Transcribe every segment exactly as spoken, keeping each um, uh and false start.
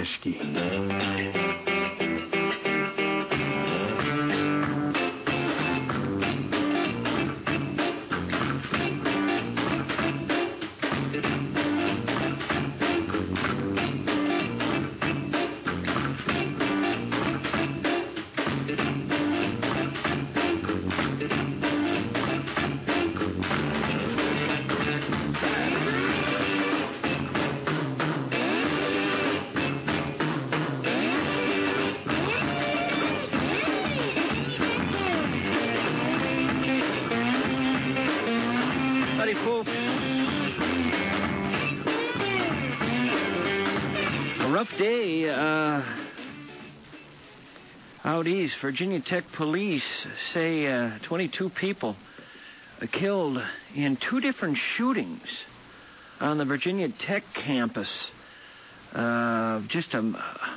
whiskey. Day, uh, out east, Virginia Tech police say uh, twenty-two people uh, killed in two different shootings on the Virginia Tech campus. Uh, just a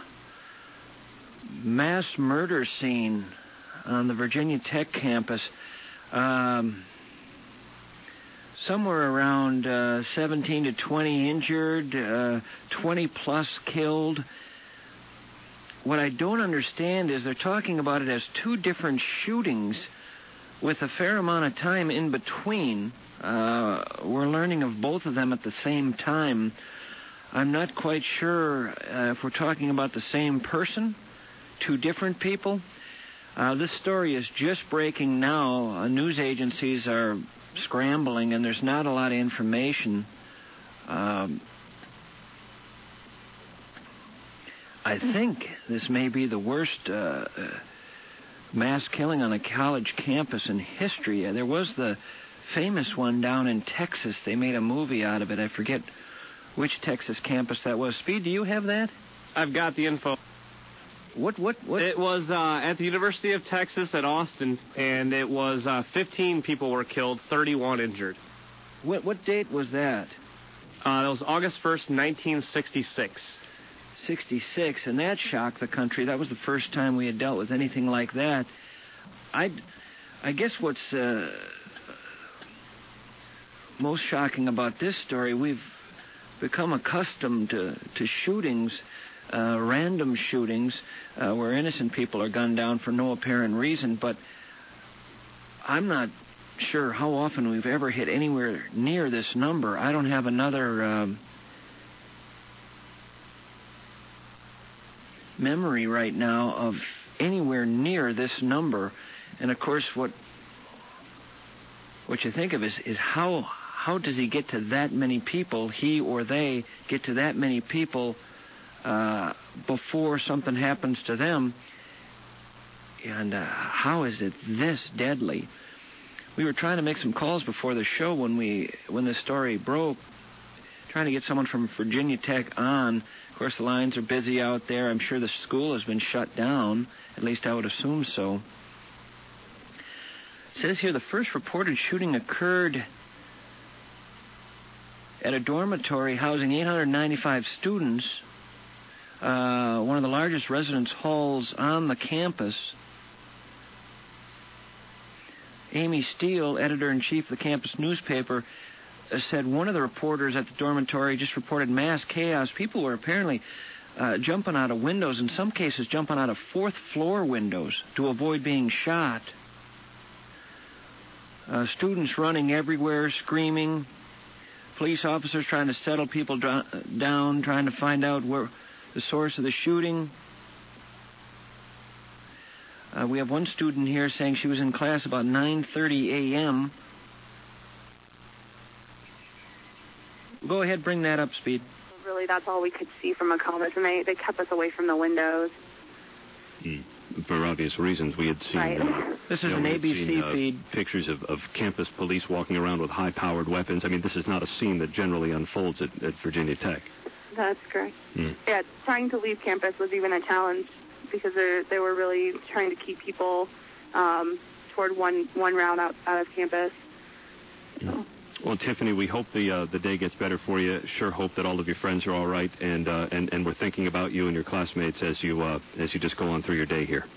mass murder scene on the Virginia Tech campus. Um, somewhere around uh, seventeen to twenty injured, uh, twenty plus killed. What I don't understand is they're talking about it as two different shootings with a fair amount of time in between. Uh, we're learning of both of them at the same time. I'm not quite sure uh, if we're talking about the same person, two different people. Uh, this story is just breaking now. Uh, news agencies are scrambling, and there's not a lot of information. Um, I think this may be the worst uh, uh, mass killing on a college campus in history. Uh, there was the famous one down in Texas. They made a movie out of it. I forget which Texas campus that was. Speed, do you have that? I've got the info. What, what, what? It was uh, at the University of Texas at Austin, and it was uh, fifteen people were killed, thirty-one injured. What, what date was that? Uh, that was August first, nineteen sixty-six. sixty-six, and that shocked the country. That was the first time we had dealt with anything like that. I, I guess what's uh, most shocking about this story, we've become accustomed to, to shootings, uh, random shootings, uh, where innocent people are gunned down for no apparent reason, but I'm not sure how often we've ever hit anywhere near this number. I don't have another um, memory right now of anywhere near this number. And of course, what what you think of is, is how how does he get to that many people, he or they get to that many people uh, before something happens to them? And uh, how is it this deadly? We were trying to make some calls before the show when we when the story broke, trying to get someone from Virginia Tech on. Of course, the lines are busy out there. I'm sure the school has been shut down. At least I would assume so. It says here the first reported shooting occurred at a dormitory housing eight hundred ninety-five students, uh, one of the largest residence halls on the campus. Amy Steele, editor-in-chief of the campus newspaper, uh, said one of the reporters at the dormitory just reported mass chaos. People were apparently uh, jumping out of windows, in some cases jumping out of fourth-floor windows to avoid being shot. Uh, students running everywhere, screaming. Police officers trying to settle people dr- down, trying to find out where the source of the shooting. Uh, we have one student here saying she was in class about nine thirty a.m. Go ahead, bring that up, Speed. Really, that's all we could see from McComas, and they, they kept us away from the windows. Mm. For obvious reasons, we had seen... Right. Uh, this is you know, an A B C seen, uh, feed. Pictures of, of campus police walking around with high-powered weapons. I mean, this is not a scene that generally unfolds at, at Virginia Tech. That's correct. Mm. Yeah, trying to leave campus was even a challenge because they they were really trying to keep people um, toward one one route out, out of campus. So. Well, Tiffany, we hope the uh, the day gets better for you. Sure hope that all of your friends are all right, and uh, and and we're thinking about you and your classmates as you uh, as you just go on through your day here.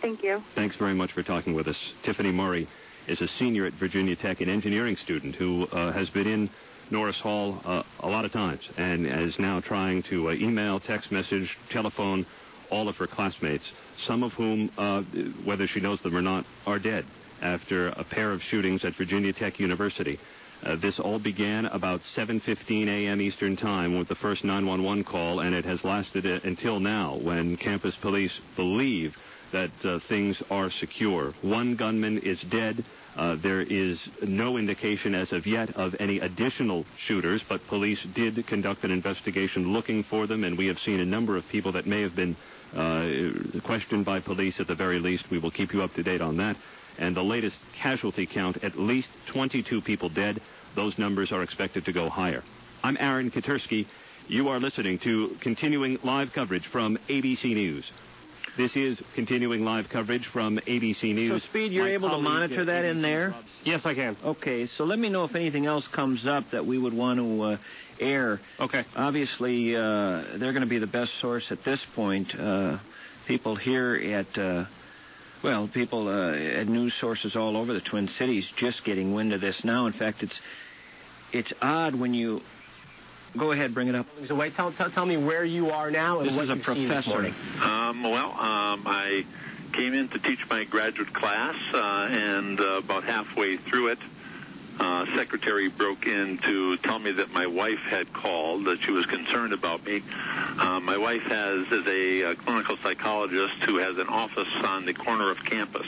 Thank you. Thanks very much for talking with us. Tiffany Murray is a senior at Virginia Tech, an engineering student who uh, has been in Norris Hall uh, a lot of times and is now trying to uh, email, text message, telephone all of her classmates, some of whom, uh, whether she knows them or not, are dead after a pair of shootings at Virginia Tech University. Uh, this all began about seven fifteen a.m. Eastern Time with the first nine one one call, and it has lasted uh, until now, when campus police believe that uh, things are secure. One gunman is dead. Uh, there is no indication as of yet of any additional shooters, but police did conduct an investigation looking for them, and we have seen a number of people that may have been uh, questioned by police at the very least. We will keep you up to date on that. And the latest casualty count, at least twenty-two people dead. Those numbers are expected to go higher. I'm Aaron Katersky. You are listening to continuing live coverage from A B C News. This is continuing live coverage from A B C News. So, Speed, you're My able to colleague monitor at that A B C in there? Yes, I can. Okay, so let me know if anything else comes up that we would want to uh, air. Okay. Obviously, uh, they're going to be the best source at this point. Uh, people here at, uh, well, people uh, at news sources all over the Twin Cities just getting wind of this now. In fact, it's it's odd when you... Go ahead, bring it up. So wait, tell, tell, tell me where you are now and This what is a you've seen this professor. morning. Um, well, um, I came in to teach my graduate class, uh, and uh, about halfway through it, uh, secretary broke in to tell me that my wife had called, that she was concerned about me. Uh, my wife has is a, a clinical psychologist who has an office on the corner of campus,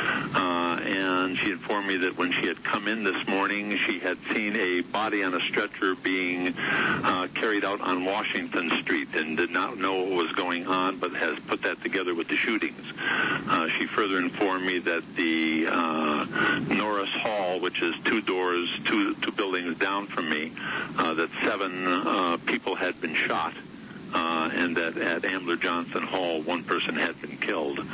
uh, and she informed me that when she had come in this morning, she had seen a body on a stretcher being uh, carried out on Washington Street and did not know what was going on, but has put that together with the shootings. Uh, she further informed me that the uh, Norris Hall, which is two doors, two, two buildings down from me, uh, that seven uh, people had been shot. Uh, and that at Ambler Johnson Hall, one person had been killed. Uh,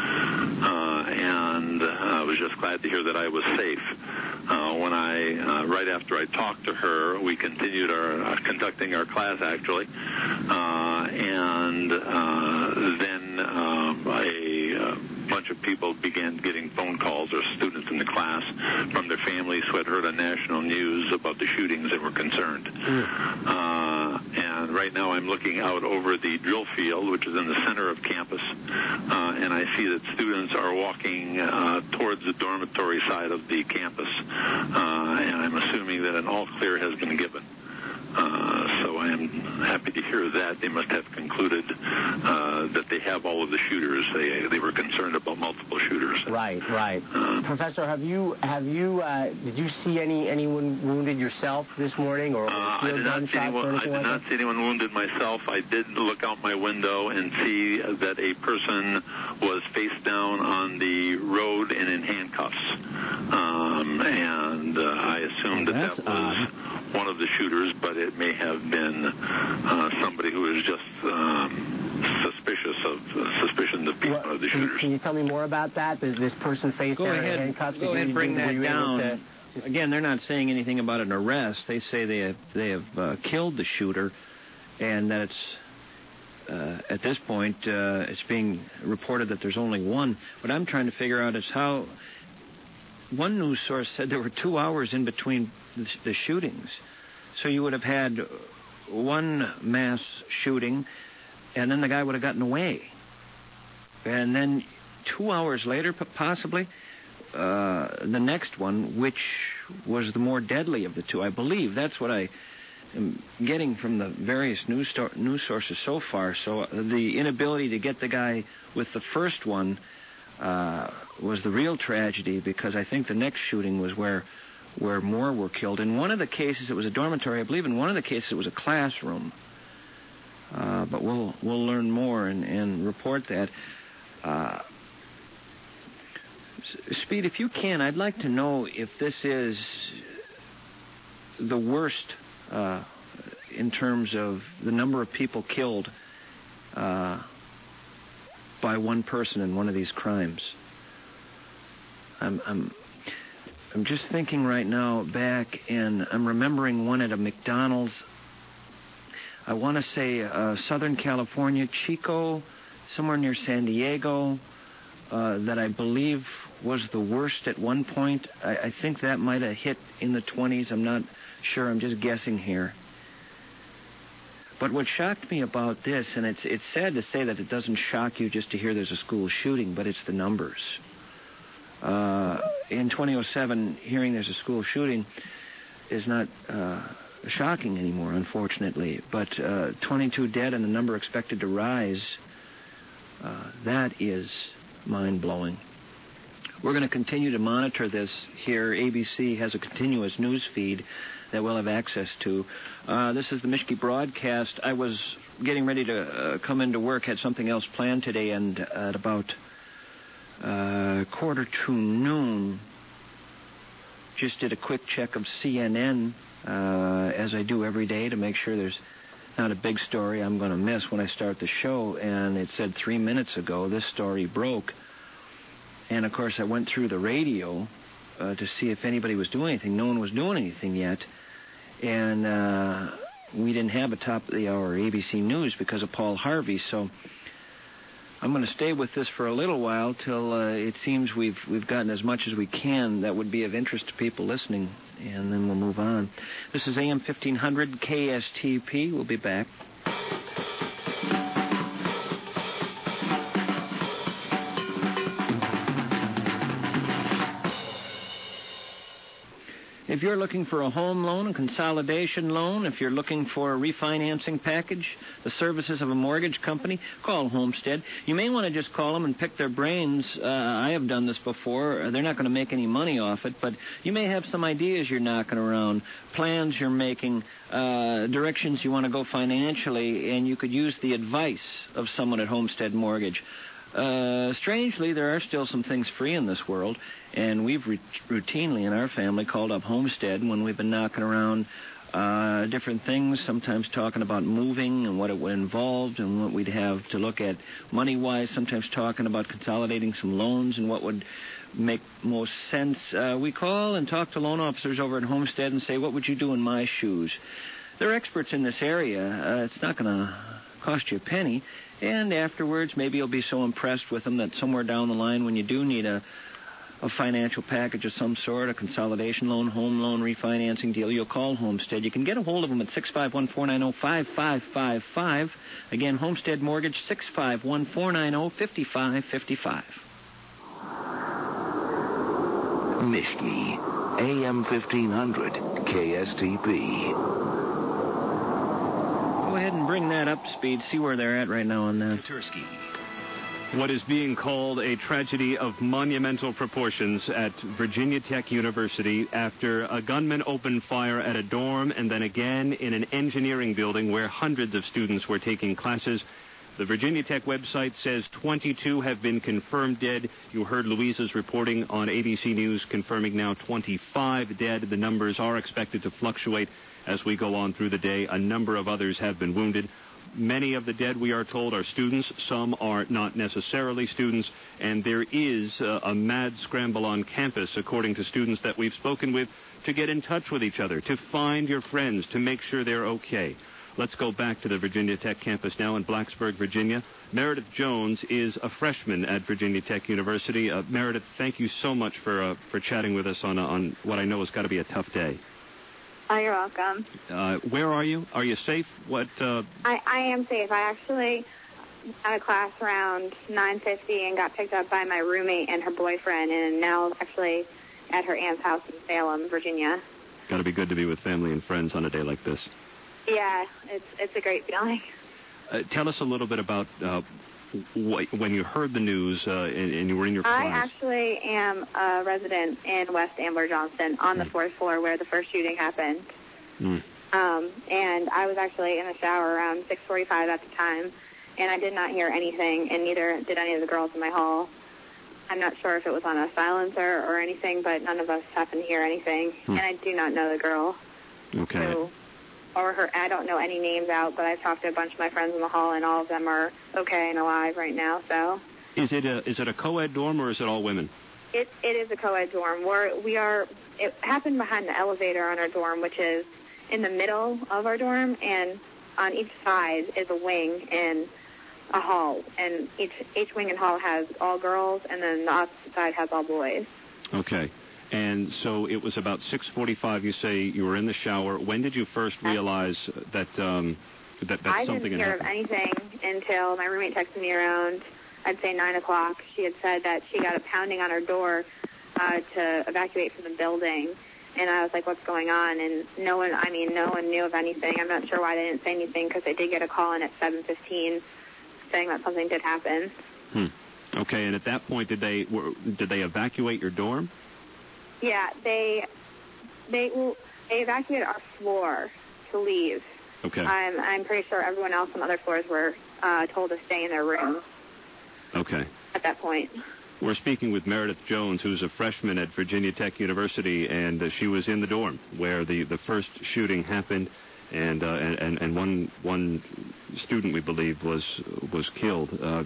and uh, I was just glad to hear that I was safe. Uh, when I, uh, right after I talked to her, we continued our uh, conducting our class, actually. Uh, and uh, then uh, a uh, bunch of people began getting phone calls, or students in the class, from their families who had heard on national news about the shootings and were concerned. Mm. Uh, and right now I'm looking out over the drill field, which is in the center of campus, uh, and I see that students are walking uh, towards the dormitory side of the campus, uh, and I'm assuming that an all clear has been given. Uh, so I am happy to hear that. They must have concluded uh, that they have all of the shooters. They they were concerned about multiple shooters. Right, right. Uh, Professor, have you have you uh, did you see any anyone wounded yourself this morning, or, or Uh, I field did not see gunshots anyone. or I anything did like not that? see anyone wounded myself. I did look out my window and see that a person was face down on the road and in handcuffs. Um, and uh, I assumed Oh, that that's that was odd. one of the shooters, but it may have been uh, somebody who was just um, suspicious of uh, suspicion of being What- one of the can, you, shooters. can you tell me more about that? This, this person face Go down ahead. in handcuffs. Go Did ahead, you- bring were that you able down. to just- Again, they're not saying anything about an arrest. They say they have, they have uh, killed the shooter, and that it's uh, at this point uh, it's being reported that there's only one. What I'm trying to figure out is how one news source said there were two hours in between the, the shootings. So you would have had one mass shooting, and then the guy would have gotten away. And then two hours later, p- possibly, uh, the next one, which was the more deadly of the two, I believe. That's what I am getting from the various news, sto- news sources so far. So uh, the inability to get the guy with the first one uh, was the real tragedy, because I think the next shooting was where where more were killed. In one of the cases, it was a dormitory. I believe in one of the cases, it was a classroom. Uh, but we'll we'll learn more and, and report that. Uh, Speed, if you can, I'd like to know if this is the worst uh, in terms of the number of people killed uh, by one person in one of these crimes. I'm, I'm, I'm just thinking right now back, and I'm remembering one at a McDonald's. I want to say uh, Southern California, Chico, somewhere near San Diego. Uh, uh, that I believe was the worst at one point. I, I think that might have hit in the twenties. I'm not sure. I'm just guessing here. But what shocked me about this, and it's it's sad to say that it doesn't shock you just to hear there's a school shooting, but it's the numbers. Uh, in twenty oh seven, hearing there's a school shooting is not uh, shocking anymore, unfortunately. But uh, twenty-two dead and the number expected to rise, uh, that is mind-blowing. We're going to continue to monitor this here. A B C has a continuous news feed that we'll have access to. Uh, this is the Mischke broadcast. I was getting ready to uh, come into work, had something else planned today, and at about uh, quarter to noon, just did a quick check of C N N, uh, as I do every day, to make sure there's not a big story I'm going to miss when I start the show. And it said three minutes ago this story broke. And, of course, I went through the radio uh, to see if anybody was doing anything. No one was doing anything yet. And uh, we didn't have a top-of-the-hour A B C News because of Paul Harvey. So I'm going to stay with this for a little while till uh, it seems we've we've gotten as much as we can that would be of interest to people listening, and then we'll move on. This is A M fifteen hundred K S T P. We'll be back. If you're looking for a home loan, a consolidation loan, if you're looking for a refinancing package, the services of a mortgage company, call Homestead. You may want to just call them and pick their brains. Uh, I have done this before. They're not going to make any money off it, but you may have some ideas you're knocking around, plans you're making, uh, directions you want to go financially, and you could use the advice of someone at Homestead Mortgage. Uh, strangely, there are still some things free in this world, and we've re- routinely in our family called up Homestead when we've been knocking around uh, different things, sometimes talking about moving and what it would involve and what we'd have to look at money-wise, sometimes talking about consolidating some loans and what would make most sense. Uh, we call and talk to loan officers over at Homestead and say, what would you do in my shoes? They're experts in this area. Uh, it's not going to cost you a penny. And afterwards, maybe you'll be so impressed with them that somewhere down the line when you do need a, a financial package of some sort, a consolidation loan, home loan, refinancing deal, you'll call Homestead. You can get a hold of them at six five one, four nine zero, five five five five. Again, Homestead Mortgage, six five one, four nine zero, five five five five. Mischke, A M fifteen hundred, K S T P. Go ahead and bring that up speed. See where they're at right now on that. Tursky. What is being called a tragedy of monumental proportions at Virginia Tech University after a gunman opened fire at a dorm and then again in an engineering building where hundreds of students were taking classes. The Virginia Tech website says twenty-two have been confirmed dead. You heard Louisa's reporting on A B C News confirming now twenty-five dead. The numbers are expected to fluctuate as we go on through the day. A number of others have been wounded. Many of the dead, we are told, are students. Some are not necessarily students. And there is uh, a mad scramble on campus, according to students that we've spoken with, to get in touch with each other, to find your friends, to make sure they're okay. Let's go back to the Virginia Tech campus now in Blacksburg, Virginia. Meredith Jones is a freshman at Virginia Tech University. Uh, Meredith, thank you so much for uh, for chatting with us on, uh, on what I know has got to be a tough day. Oh, you're welcome. Uh, where are you? Are you safe? What? Uh... I, I am safe. I actually had a class around nine fifty and got picked up by my roommate and her boyfriend, and now actually at her aunt's house in Salem, Virginia. Got to be good to be with family and friends on a day like this. Yeah, it's it's a great feeling. Uh, tell us a little bit about uh, wh- when you heard the news uh, and, and you were in your class. I actually am a resident in West Ambler Johnston on the fourth floor where the first shooting happened. Mm. Um, and I was actually in the shower around six forty-five at the time, and I did not hear anything, and neither did any of the girls in my hall. I'm not sure if it was on a silencer or anything, but none of us happened to hear anything. Mm. And I do not know the girl. Okay. Who, or her, I don't know any names out, but I've talked to a bunch of my friends in the hall, and all of them are okay and alive right now. So. Is it a is it a co-ed dorm or is it all women? It it is a co-ed dorm. We're we are. It happened behind the elevator on our dorm, which is in the middle of our dorm, and on each side is a wing, and a hall, and each each wing and hall has all girls, and then the opposite side has all boys. Okay. And so it was about six forty-five, you say you were in the shower. When did you first realize that um, that, that I something didn't had hear of happened? anything until my roommate texted me around, I'd say nine o'clock. She had said that she got a pounding on her door uh, to evacuate from the building. And I was like, what's going on? And no one, I mean, no one knew of anything. I'm not sure why they didn't say anything, because they did get a call in at seven fifteen saying that something did happen. Hmm. Okay, and at that point, did they were, did they evacuate your dorm? Yeah, they they well, they evacuated our floor to leave. Okay. I'm I'm pretty sure everyone else on other floors were uh, told to stay in their rooms Okay. at that point. We're speaking with Meredith Jones, who's a freshman at Virginia Tech University, and uh, she was in the dorm where the, the first shooting happened, and uh, and and one one student, we believe, was was killed. Uh,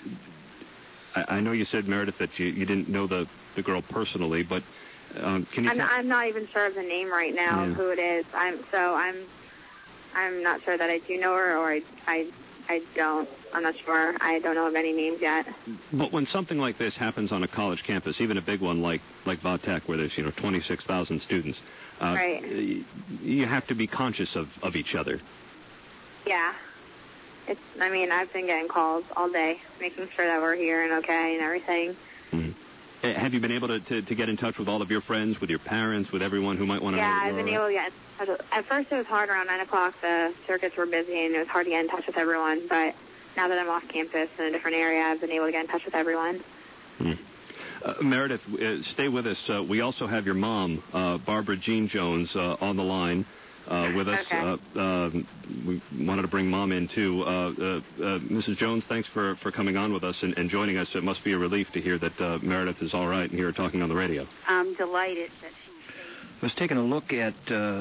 I, I know you said, Meredith, that you, you didn't know the, the girl personally, but um, can you? I'm, tell- I'm not even sure of the name right now Yeah. of who it is. I'm so I'm I'm not sure that I do know her, or I I I don't. I'm not sure. I don't know of any names yet. But when something like this happens on a college campus, even a big one like like Vatech, where there's you know twenty-six thousand students, uh, Right. y- you have to be conscious of, of each other. Yeah. It's. I mean, I've been getting calls all day, making sure that we're here and okay and everything. Mhm. Uh, Have you been able to, to, to get in touch with all of your friends, with your parents, with everyone who might want to Yeah, know that I've you're been all able right? to get in touch with, at first it was hard around nine o'clock. The circuits were busy and it was hard to get in touch with everyone. But now that I'm off campus in a different area, I've been able to get in touch with everyone. Hmm. Uh, Meredith, uh, stay with us. Uh, we also have your mom, uh, Barbara Jean Jones, uh, on the line uh, with us. Okay. Uh, um, we wanted to bring Mom in, too. Uh, uh, uh, Missus Jones, thanks for, for coming on with us and, and joining us. It must be a relief to hear that uh, Meredith is all right and here talking on the radio. I'm delighted that she I was taking a look at uh,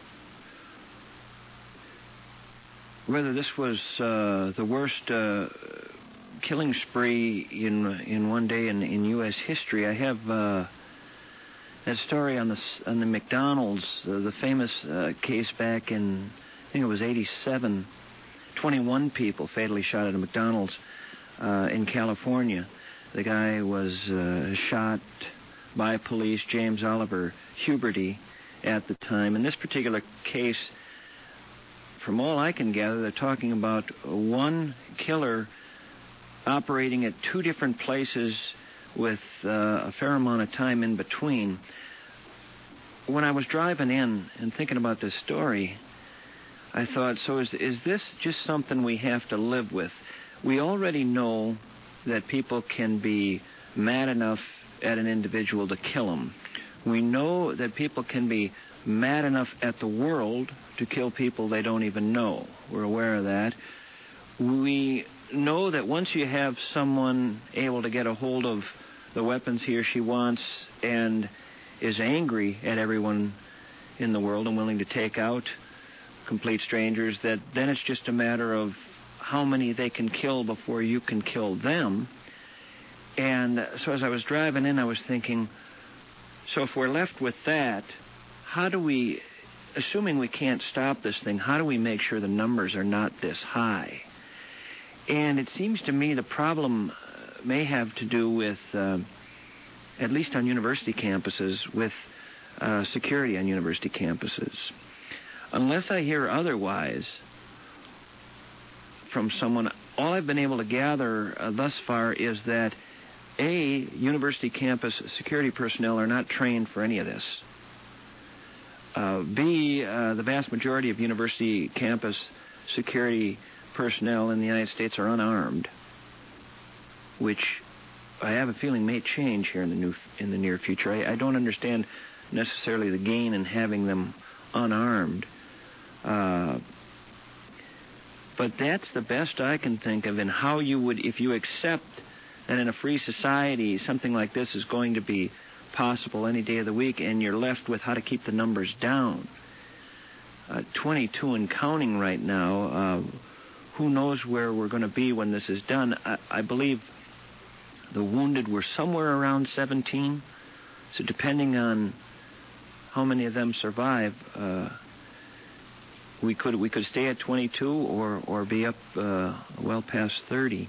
whether this was uh, the worst uh, killing spree in in one day in, in U S history. I have uh, that story on the s- on the McDonald's, uh, the famous uh, case back in, I think it was eighty-seven. twenty-one people fatally shot at a McDonald's uh, in California. The guy was uh, shot by police, James Oliver Huberty, at the time. In this particular case, from all I can gather, they're talking about one killer operating at two different places with uh, a fair amount of time in between. When I was driving in and thinking about this story, I thought, so is, is this just something we have to live with? We already know that people can be mad enough at an individual to kill them. We know that people can be mad enough at the world to kill people they don't even know. We're aware of that. We know that once you have someone able to get a hold of the weapons he or she wants and is angry at everyone in the world and willing to take out complete strangers, that then it's just a matter of how many they can kill before you can kill them. And so as I was driving in, I was thinking, so if we're left with that, how do we, assuming we can't stop this thing, how do we make sure the numbers are not this high? And it seems to me the problem may have to do with, uh, at least on university campuses, with uh, security on university campuses. Unless I hear otherwise from someone, all I've been able to gather uh, thus far is that, A, university campus security personnel are not trained for any of this. Uh, B, uh, the vast majority of university campus security personnel in the United States are unarmed, which I have a feeling may change here in the new in the near future. I, I don't understand necessarily the gain in having them unarmed. Uh, but that's the best I can think of in how you would, if you accept that in a free society something like this is going to be possible any day of the week, and you're left with how to keep the numbers down. Uh, twenty-two and counting right now. Uh, who knows where we're going to be when this is done? I, I believe the wounded were somewhere around seventeen. So depending on how many of them survive, uh, we could we could stay at twenty-two or or be up uh, well past thirty.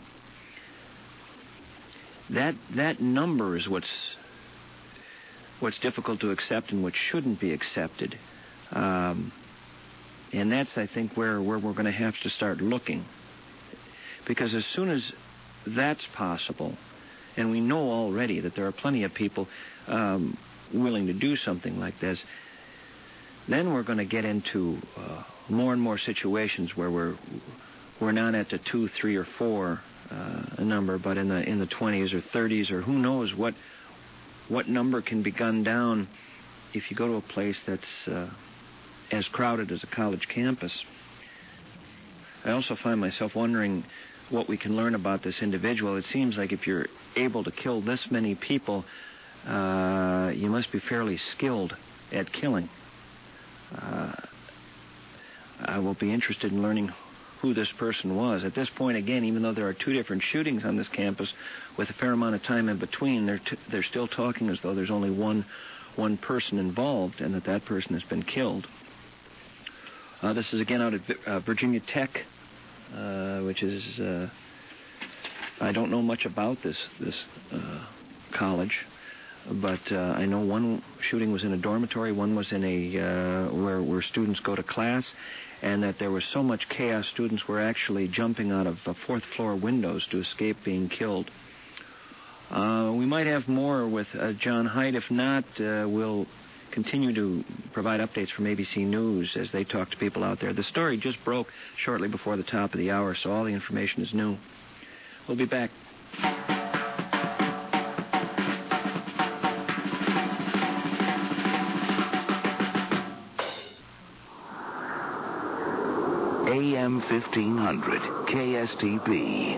That that number is what's what's difficult to accept and what shouldn't be accepted. Um, and that's, I think, where, where we're going to have to start looking. Because as soon as that's possible, and we know already that there are plenty of people um, willing to do something like this, then we're going to get into uh, more and more situations where we're we're not at the two, three, or four uh, number, but in the in the twenties or thirties, or who knows what what number can be gunned down if you go to a place that's uh, as crowded as a college campus. I also find myself wondering what we can learn about this individual. It seems like if you're able to kill this many people, uh, you must be fairly skilled at killing. Uh, I will be interested in learning who this person was. At this point, again, even though there are two different shootings on this campus with a fair amount of time in between, they're t- they're still talking as though there's only one one person involved and that that person has been killed. Uh, this is again out at uh, Virginia Tech, uh, which is uh, I don't know much about this this uh, college, but uh, I know one shooting was in a dormitory, one was in a uh, where where students go to class, and that there was so much chaos, students were actually jumping out of uh, fourth floor windows to escape being killed. Uh, we might have more with uh, John Haidt. If not, uh, we'll continue to provide updates from A B C News as they talk to people out there. The story just broke shortly before the top of the hour, so all the information is new. We'll be back. A M fifteen hundred, K S T P.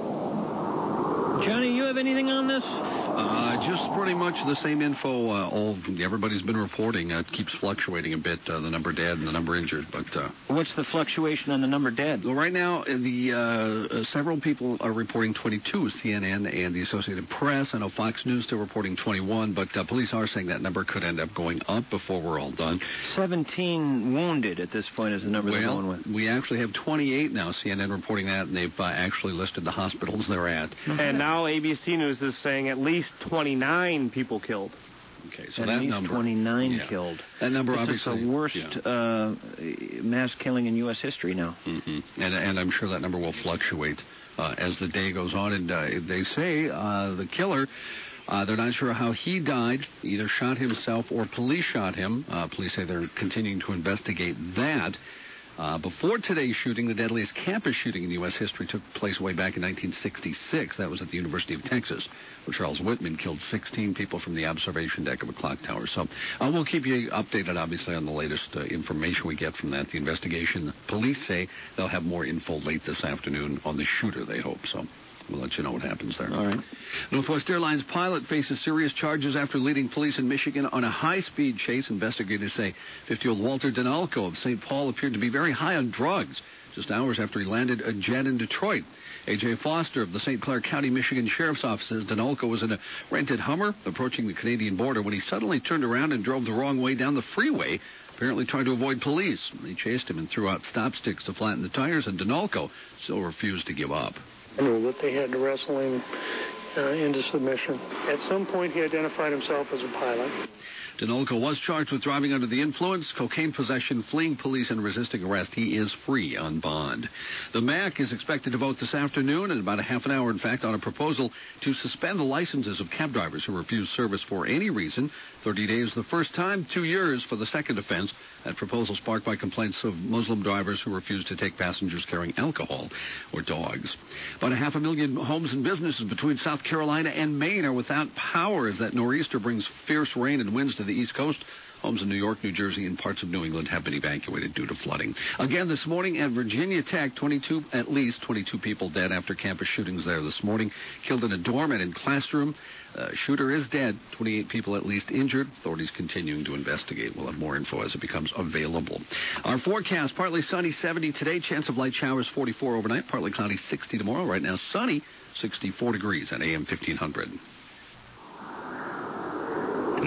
Johnny, you have anything on this? Uh, just pretty much the same info. Uh, all everybody's been reporting. Uh, it keeps fluctuating a bit. Uh, the number dead and the number injured. But uh, what's the fluctuation on the number dead? Well, right now, the uh, uh, several people are reporting twenty-two. C N N and the Associated Press. I know Fox News still reporting twenty-one. But uh, police are saying that number could end up going up before we're all done. seventeen wounded at this point is the number well, they're going with. We actually have twenty-eight now. C N N reporting that, and they've uh, actually listed the hospitals they're at. And now A B C News is saying at least twenty-nine people killed. Okay, so at that least number, twenty-nine yeah. killed. That number this obviously is the worst yeah. uh, mass killing in U S history now. Mm-hmm. And and I'm sure that number will fluctuate uh, as the day goes on. And uh, they say uh, the killer, uh, they're not sure how he died, either shot himself or police shot him. Uh, police say they're continuing to investigate that. Uh, before today's shooting, the deadliest campus shooting in U S history took place way back in nineteen sixty-six. That was at the University of Texas, where Charles Whitman killed sixteen people from the observation deck of a clock tower. So uh, we'll keep you updated, obviously, on the latest uh, information we get from that. The investigation, the police say they'll have more info late this afternoon on the shooter, they hope. So we'll let you know what happens there. All right. Northwest Airlines pilot faces serious charges after leading police in Michigan on a high-speed chase. Investigators say fifty-year-old Walter Denalco of Saint Paul appeared to be very high on drugs just hours after he landed a jet in Detroit. A J Foster of the Saint Clair County, Michigan Sheriff's Office says Denalco was in a rented Hummer approaching the Canadian border when he suddenly turned around and drove the wrong way down the freeway, apparently trying to avoid police. They chased him and threw out stop sticks to flatten the tires, and Denalco still refused to give up. I knew that they had to wrestle him uh, into submission. At some point, he identified himself as a pilot. Denalco was charged with driving under the influence, cocaine possession, fleeing police, and resisting arrest. He is free on bond. The M A C is expected to vote this afternoon, in about a half an hour, in fact, on a proposal to suspend the licenses of cab drivers who refuse service for any reason. thirty days the first time, two years for the second offense. That proposal sparked by complaints of Muslim drivers who refuse to take passengers carrying alcohol or dogs. About a half a million homes and businesses between South Carolina and Maine are without power as that nor'easter brings fierce rain and winds to the East Coast. Homes in New York, New Jersey, and parts of New England have been evacuated due to flooding. Again this morning at Virginia Tech, twenty-two, at least twenty-two people dead after campus shootings there this morning. Killed in a dorm and in classroom. Uh, shooter is dead. twenty-eight people at least injured. Authorities continuing to investigate. We'll have more info as it becomes available. Our forecast, partly sunny, seventy today. Chance of light showers, forty-four overnight. Partly cloudy, sixty tomorrow. Right now, sunny, sixty-four degrees at A M fifteen hundred.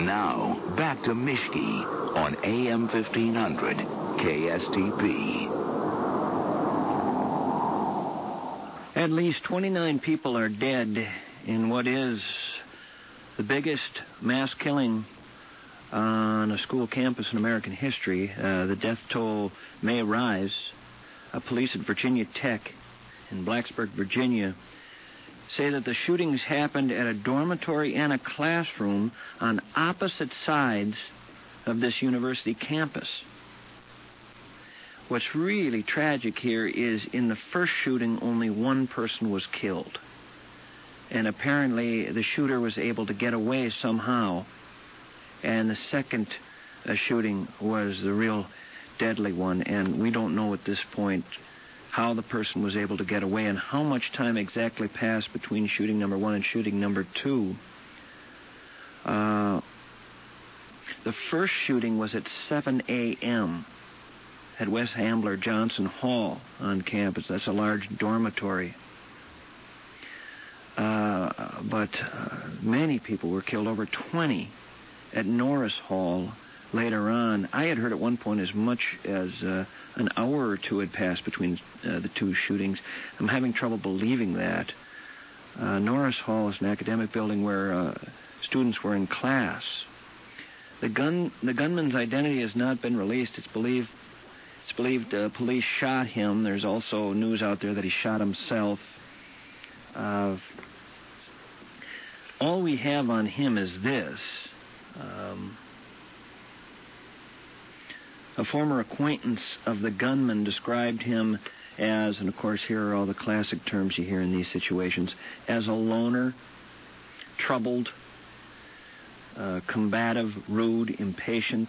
Now, back to Mishki on A M fifteen hundred K S T P. At least twenty-nine people are dead in what is the biggest mass killing on a school campus in American history. Uh, the death toll may rise. Uh, police at Virginia Tech in Blacksburg, Virginia, say that the shootings happened at a dormitory and a classroom on opposite sides of this university campus. What's really tragic here is in the first shooting, only one person was killed. And apparently the shooter was able to get away somehow. And the second uh, shooting was the real deadly one. And we don't know at this point how the person was able to get away and how much time exactly passed between shooting number one and shooting number two. Uh, the first shooting was at seven a.m. at West Hambler Johnson Hall on campus. That's a large dormitory. Uh, but uh, many people were killed, over twenty, at Norris Hall later on. I had heard at one point as much as uh, an hour or two had passed between uh, the two shootings. I'm having trouble believing that. Uh, Norris Hall is an academic building where uh, students were in class. The gun, the gunman's identity has not been released. It's believed, it's believed uh, police shot him. There's also news out there that he shot himself. Uh, all we have on him is this. Um, a former acquaintance of the gunman described him as, and of course here are all the classic terms you hear in these situations, as a loner, troubled, uh, combative, rude, impatient.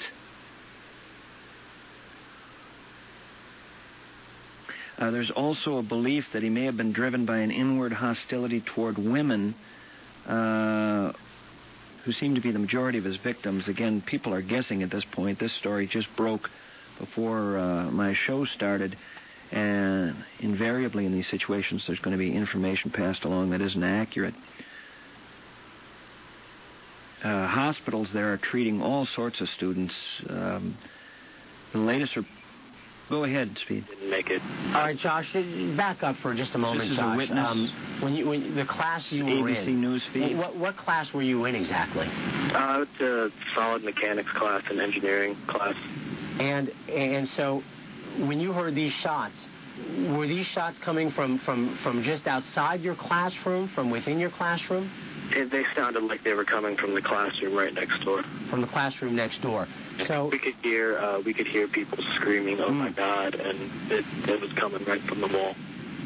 Uh, there's also a belief that he may have been driven by an inward hostility toward women, uh, who seem to be the majority of his victims. Again, people are guessing at this point. This story just broke before uh, my show started, and invariably in these situations there's going to be information passed along that isn't accurate. Uh, hospitals there are treating all sorts of students. Um, the latest... Are Go ahead, Speed. Didn't make it. All right, Josh, back up for just a moment, this is Josh. A witness. Um, when you, when the class you A were B C in, News feed. What, what class were you in exactly? Uh, it's a solid mechanics class and engineering class. And and so, when you heard these shots, were these shots coming from, from, from just outside your classroom, from within your classroom? It, they sounded like they were coming from the classroom right next door. From the classroom next door. So we could hear uh, we could hear people screaming, "Oh mm. my God!" and it, it was coming right from the wall.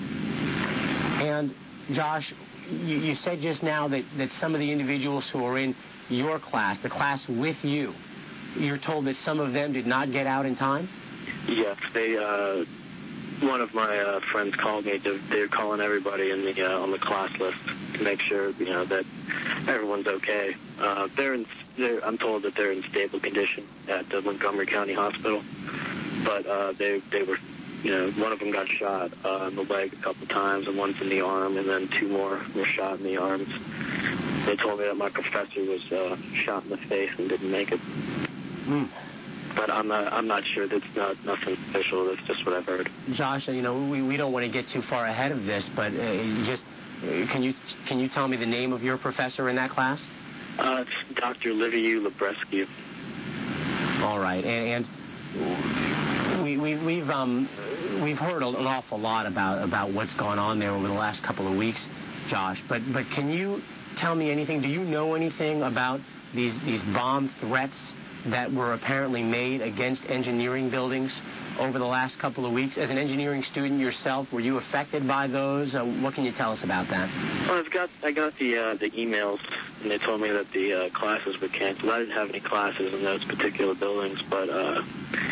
And Josh, you, you said just now that, that some of the individuals who are in your class, the class with you, you're told that some of them did not get out in time? Yes, they. Uh, one of my uh, friends called me. To, they're calling everybody in the uh, on the class list to make sure you know that everyone's okay. Uh, they're in. They're, I'm told that they're in stable condition at the Montgomery County Hospital, but uh, they they were, you know, one of them got shot uh, in the leg a couple times, and one's in the arm, and then two more were shot in the arms. They told me that my professor was uh, shot in the face and didn't make it. Mm. But I'm not, I'm not sure. That's not nothing official. That's just what I've heard. Josh, you know, we, we don't want to get too far ahead of this, but uh, just uh, can you can you tell me the name of your professor in that class? Uh, it's Doctor Liviu Lebrescu. All right, and, and we, we we've um we've heard an awful lot about about what's gone on there over the last couple of weeks, Josh. But but can you tell me anything? Do you know anything about these these bomb threats that were apparently made against engineering buildings over the last couple of weeks? As an engineering student yourself, were you affected by those? Uh, what can you tell us about that? Well, I've got I got the uh, the emails, and they told me that the uh, classes were canceled. I didn't have any classes in those particular buildings, but uh,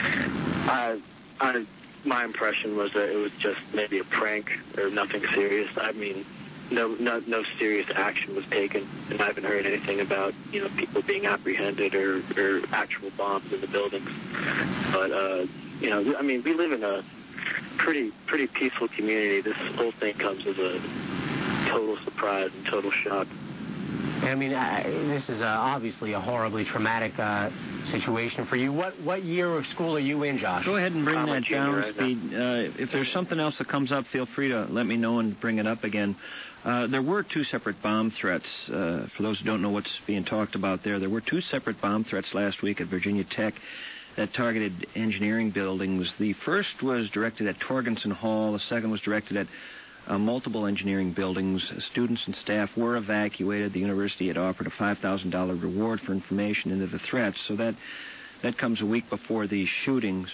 I, I, my impression was that it was just maybe a prank or nothing serious. I mean, no, no, no serious action was taken, and I haven't heard anything about, you know, people being apprehended or, or actual bombs in the buildings. But, uh, you know, I mean, we live in a pretty, pretty peaceful community. This whole thing comes as a total surprise and total shock. I mean, I, this is uh, obviously a horribly traumatic uh, situation for you. What what year of school are you in, Josh? Go ahead and bring I'm a that junior down, right Speed. Uh, if there's something else that comes up, feel free to let me know and bring it up again. Uh, there were two separate bomb threats. Uh, for those who don't know what's being talked about there, there were two separate bomb threats last week at Virginia Tech that targeted engineering buildings. The first was directed at Torgenson Hall. The second was directed at uh, multiple engineering buildings. Students and staff were evacuated. The university had offered a five thousand dollars reward for information into the threats. So that that comes a week before these shootings.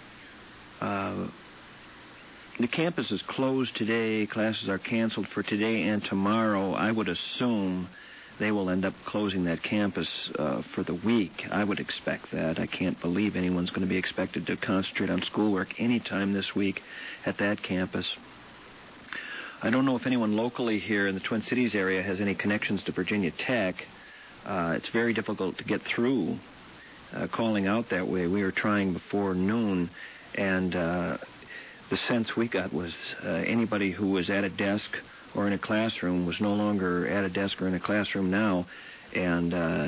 Uh, the campus is closed today. Classes are canceled for today and tomorrow. I would assume they will end up closing that campus uh, for the week. I would expect that. I can't believe anyone's going to be expected to concentrate on schoolwork anytime this week at that campus. I don't know if anyone locally here in the Twin Cities area has any connections to Virginia Tech. Uh, it's very difficult to get through uh, calling out that way. We were trying before noon, and uh, the sense we got was uh, anybody who was at a desk or in a classroom was no longer at a desk or in a classroom now, and uh,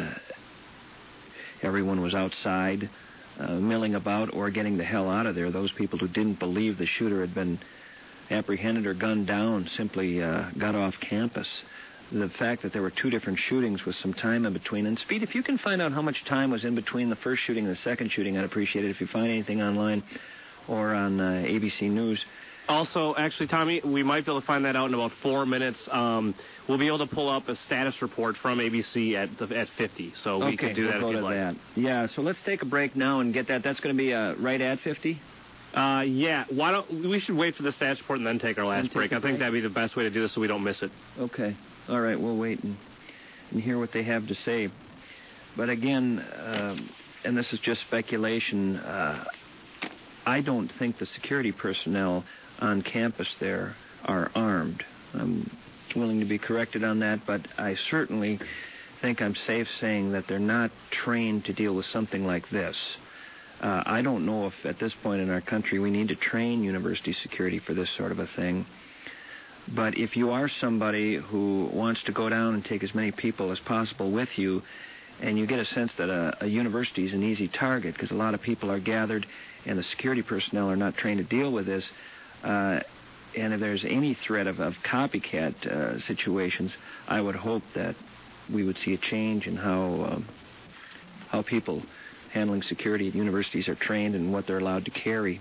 everyone was outside uh, milling about or getting the hell out of there. Those people who didn't believe the shooter had been apprehended or gunned down simply uh, got off campus. The fact that there were two different shootings with some time in between. And Speed, if you can find out how much time was in between the first shooting and the second shooting, I'd appreciate it. If you find anything online or on uh, A B C News. Also, actually, Tommy, we might be able to find that out in about four minutes. Um, we'll be able to pull up a status report from A B C at the, at fifty, so we okay, can do we'll that go if you'd to like. That. Yeah, so let's take a break now and get that. That's going to be uh, right at fifty? Uh, yeah. Why don't we should wait for the status report and then take our last take break. a I think break? that'd be the best way to do this so we don't miss it. Okay. All right, we'll wait and, and hear what they have to say. But again, um, and this is just speculation, uh, I don't think the security personnel on campus there are armed. I'm willing to be corrected on that, but I certainly think I'm safe saying that they're not trained to deal with something like this. Uh, I don't know if at this point in our country we need to train university security for this sort of a thing. But if you are somebody who wants to go down and take as many people as possible with you, and you get a sense that a, a university is an easy target because a lot of people are gathered and the security personnel are not trained to deal with this, uh, and if there's any threat of, of copycat uh, situations, I would hope that we would see a change in how um, how people handling security at universities are trained and what they're allowed to carry.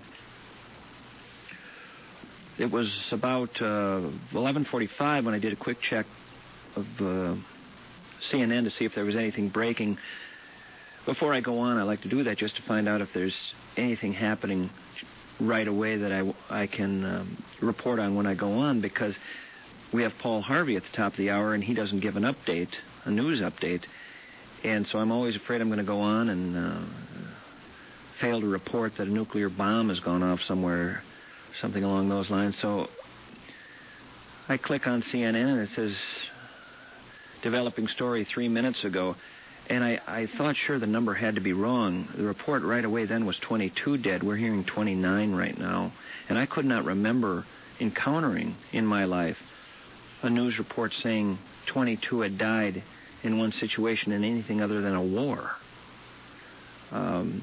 It was about uh, eleven forty-five when I did a quick check of uh, C N N to see if there was anything breaking. Before I go on, I like to do that just to find out if there's anything happening right away that I, I can um, report on when I go on, because we have Paul Harvey at the top of the hour, and he doesn't give an update, a news update. And so I'm always afraid I'm going to go on and uh, fail to report that a nuclear bomb has gone off somewhere, something along those lines. So I click on C N N, and it says, developing story three minutes ago. And I, I thought, sure, the number had to be wrong. The report right away then was twenty-two dead. We're hearing twenty-nine right now. And I could not remember encountering in my life a news report saying twenty-two had died in one situation in anything other than a war. Um,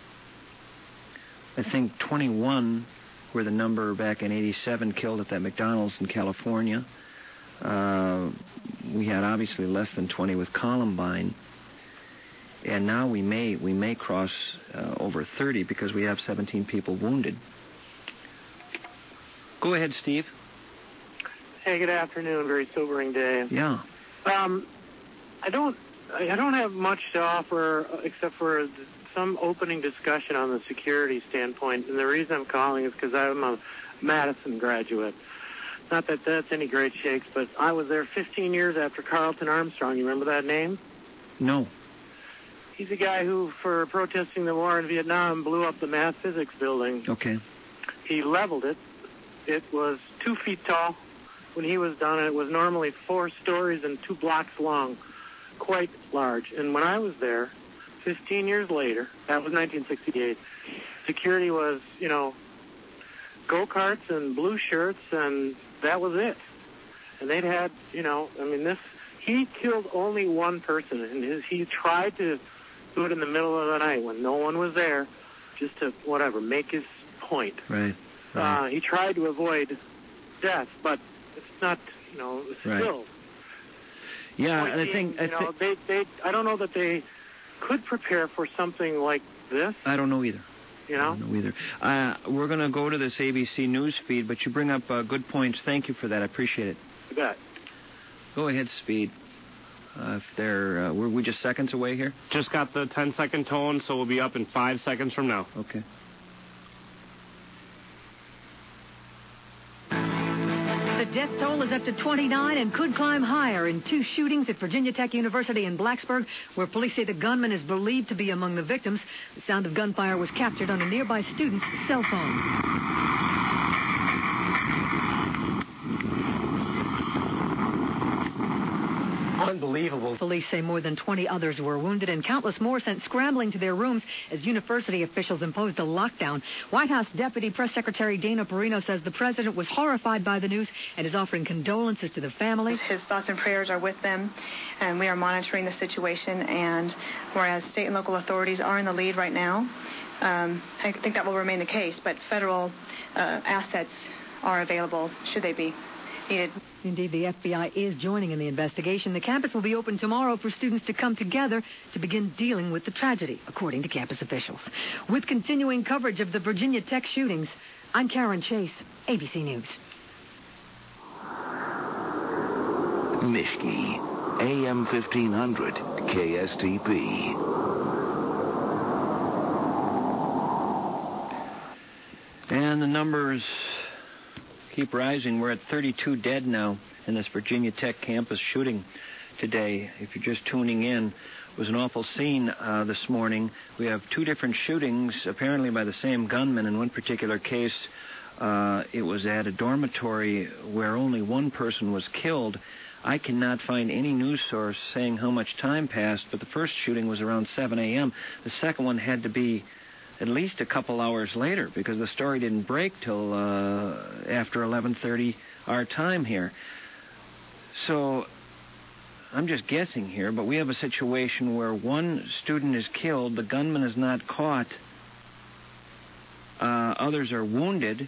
I think twenty-one were the number back in eighty-seven killed at that McDonald's in California. Uh, we had obviously less than twenty with Columbine. And now we may we may cross uh, over thirty because we have seventeen people wounded. Go ahead, Steve. Hey, good afternoon. Very sobering day. Yeah. Um, I don't I don't have much to offer except for some opening discussion on the security standpoint. And the reason I'm calling is because I'm a Madison graduate. Not that that's any great shakes, but I was there fifteen years after Carlton Armstrong. You remember that name? No. He's a guy who, for protesting the war in Vietnam, blew up the math physics building. Okay. He leveled it. It was two feet tall when he was done, and it was normally four stories and two blocks long. Quite large. And when I was there, fifteen years later, that was nineteen sixty-eight, security was, you know, go-karts and blue shirts, and that was it. And they'd had, you know, I mean, this he killed only one person, and his, he tried to do it in the middle of the night when no one was there, just to, whatever, make his point. Right. right. Uh, he tried to avoid death, but it's not, you know, still. Right. Yeah, Point I being, think... I, you know, think they, they, I don't know that they could prepare for something like this. I don't know either. You know? I don't know either. Uh, we're going to go to this A B C News feed, but you bring up uh, good points. Thank you for that. I appreciate it. You bet. Go ahead, Speed. Uh, if they're, uh, were we just seconds away here? Just got the ten-second tone, so we'll be up in five seconds from now. Okay. The death toll is up to twenty-nine and could climb higher in two shootings at Virginia Tech University in Blacksburg, where police say the gunman is believed to be among the victims. The sound of gunfire was captured on a nearby student's cell phone. Unbelievable. Police say more than twenty others were wounded and countless more sent scrambling to their rooms as university officials imposed a lockdown. White House Deputy Press Secretary Dana Perino says the president was horrified by the news and is offering condolences to the family. His thoughts and prayers are with them, and we are monitoring the situation. And whereas state and local authorities are in the lead right now, um, I think that will remain the case, but federal uh, assets are available should they be needed. Indeed, the F B I is joining in the investigation. The campus will be open tomorrow for students to come together to begin dealing with the tragedy, according to campus officials. With continuing coverage of the Virginia Tech shootings, I'm Karen Chase, A B C News. Mischke, A M fifteen hundred, K S T P. And the numbers keep rising. We're at thirty-two dead now in this Virginia Tech campus shooting today. If you're just tuning in, it was an awful scene uh, this morning. We have two different shootings, apparently by the same gunman. In one particular case, uh, it was at a dormitory where only one person was killed. I cannot find any news source saying how much time passed, but the first shooting was around seven a.m. The second one had to be at least a couple hours later, because the story didn't break till uh, after eleven thirty our time here. So I'm just guessing here, but we have a situation where one student is killed, the gunman is not caught, uh, others are wounded,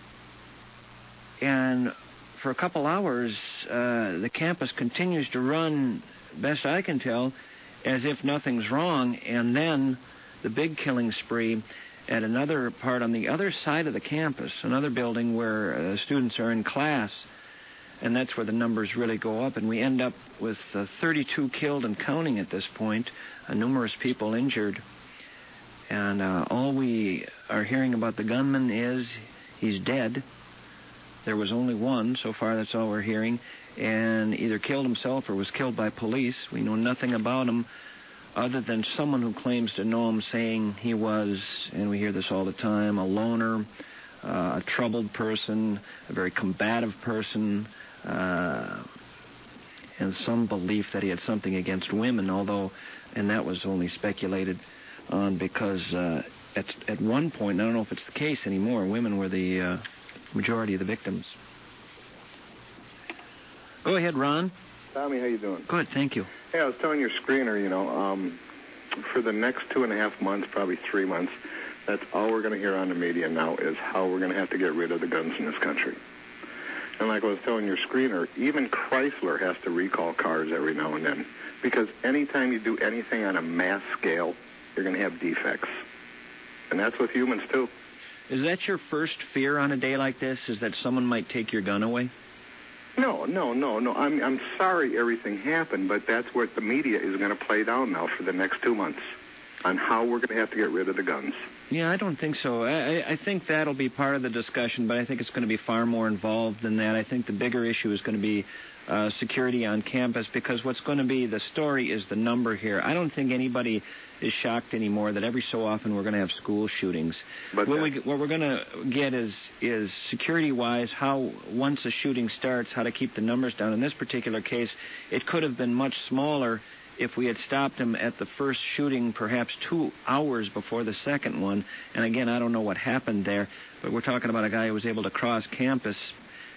and for a couple hours uh, the campus continues to run, best I can tell, as if nothing's wrong, and then the big killing spree at another part on the other side of the campus, another building where uh, students are in class, and that's where the numbers really go up, and we end up with uh, thirty-two killed and counting at this point, uh, numerous people injured, and uh, all we are hearing about the gunman is he's dead. There was only one, so far that's all we're hearing, and either killed himself or was killed by police. We know nothing about him, other than someone who claims to know him saying he was, and we hear this all the time, a loner, uh, a troubled person, a very combative person, uh, and some belief that he had something against women, although, and that was only speculated on because uh, at, at one point, I don't know if it's the case anymore, women were the uh, majority of the victims. Go ahead, Ron. Tommy, how you doing? Good, thank you. Hey, I was telling your screener, you know, um, for the next two and a half months, probably three months, that's all we're going to hear on the media now is how we're going to have to get rid of the guns in this country. And like I was telling your screener, even Chrysler has to recall cars every now and then, because anytime you do anything on a mass scale, you're going to have defects. And that's with humans, too. Is that your first fear on a day like this, is that someone might take your gun away? No, no, no, no. I'm I'm sorry everything happened, but that's what the media is going to play down now for the next two months on how we're going to have to get rid of the guns. Yeah, I don't think so. I, I think that'll be part of the discussion, but I think it's going to be far more involved than that. I think the bigger issue is going to be uh, security on campus, because what's going to be the story is the number here. I don't think anybody is shocked anymore that every so often we're going to have school shootings. But what, we, what we're going to get is is security-wise, how once a shooting starts, how to keep the numbers down. In this particular case, it could have been much smaller if we had stopped him at the first shooting, perhaps two hours before the second one. And again, I don't know what happened there, but we're talking about a guy who was able to cross campus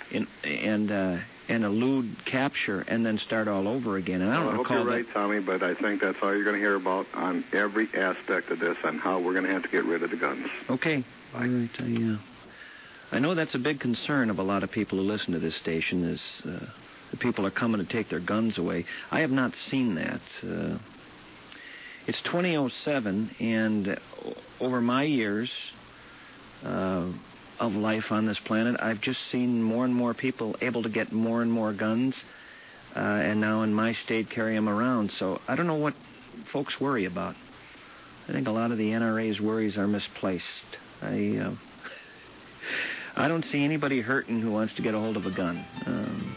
in, and uh, and elude capture and then start all over again. And I don't well, I hope recall you're right, that... Tommy, but I think that's all you're going to hear about on every aspect of this, on how we're going to have to get rid of the guns. Okay. All right. I, uh, I know that's a big concern of a lot of people who listen to this station, is uh, the people are coming to take their guns away. I have not seen that. Uh, it's twenty oh seven, and over my years uh, of life on this planet, I've just seen more and more people able to get more and more guns, uh, and now in my state carry them around. So I don't know what folks worry about. I think a lot of the N R A's worries are misplaced. I uh, I don't see anybody hurting who wants to get a hold of a gun. Um,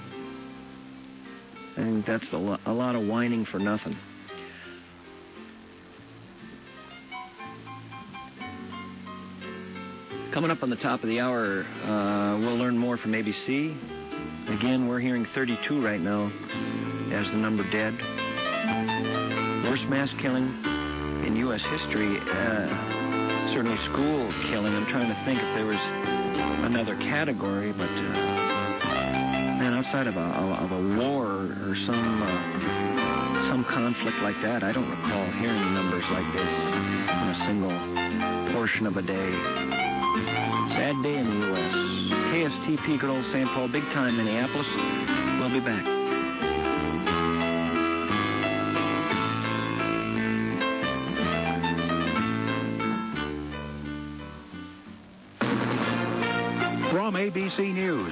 I think that's a, lo- a lot of whining for nothing. Coming up on the top of the hour, uh, we'll learn more from A B C. Again, we're hearing thirty-two right now as the number dead. Worst mass killing in U S history, uh, certainly school killing. I'm trying to think if there was another category, but uh, man, outside of a, of a war or some uh, some conflict like that, I don't recall hearing numbers like this in a single portion of a day. Sad day in the U S K S T P, good old Saint Paul, big time Minneapolis. We'll be back. From A B C News,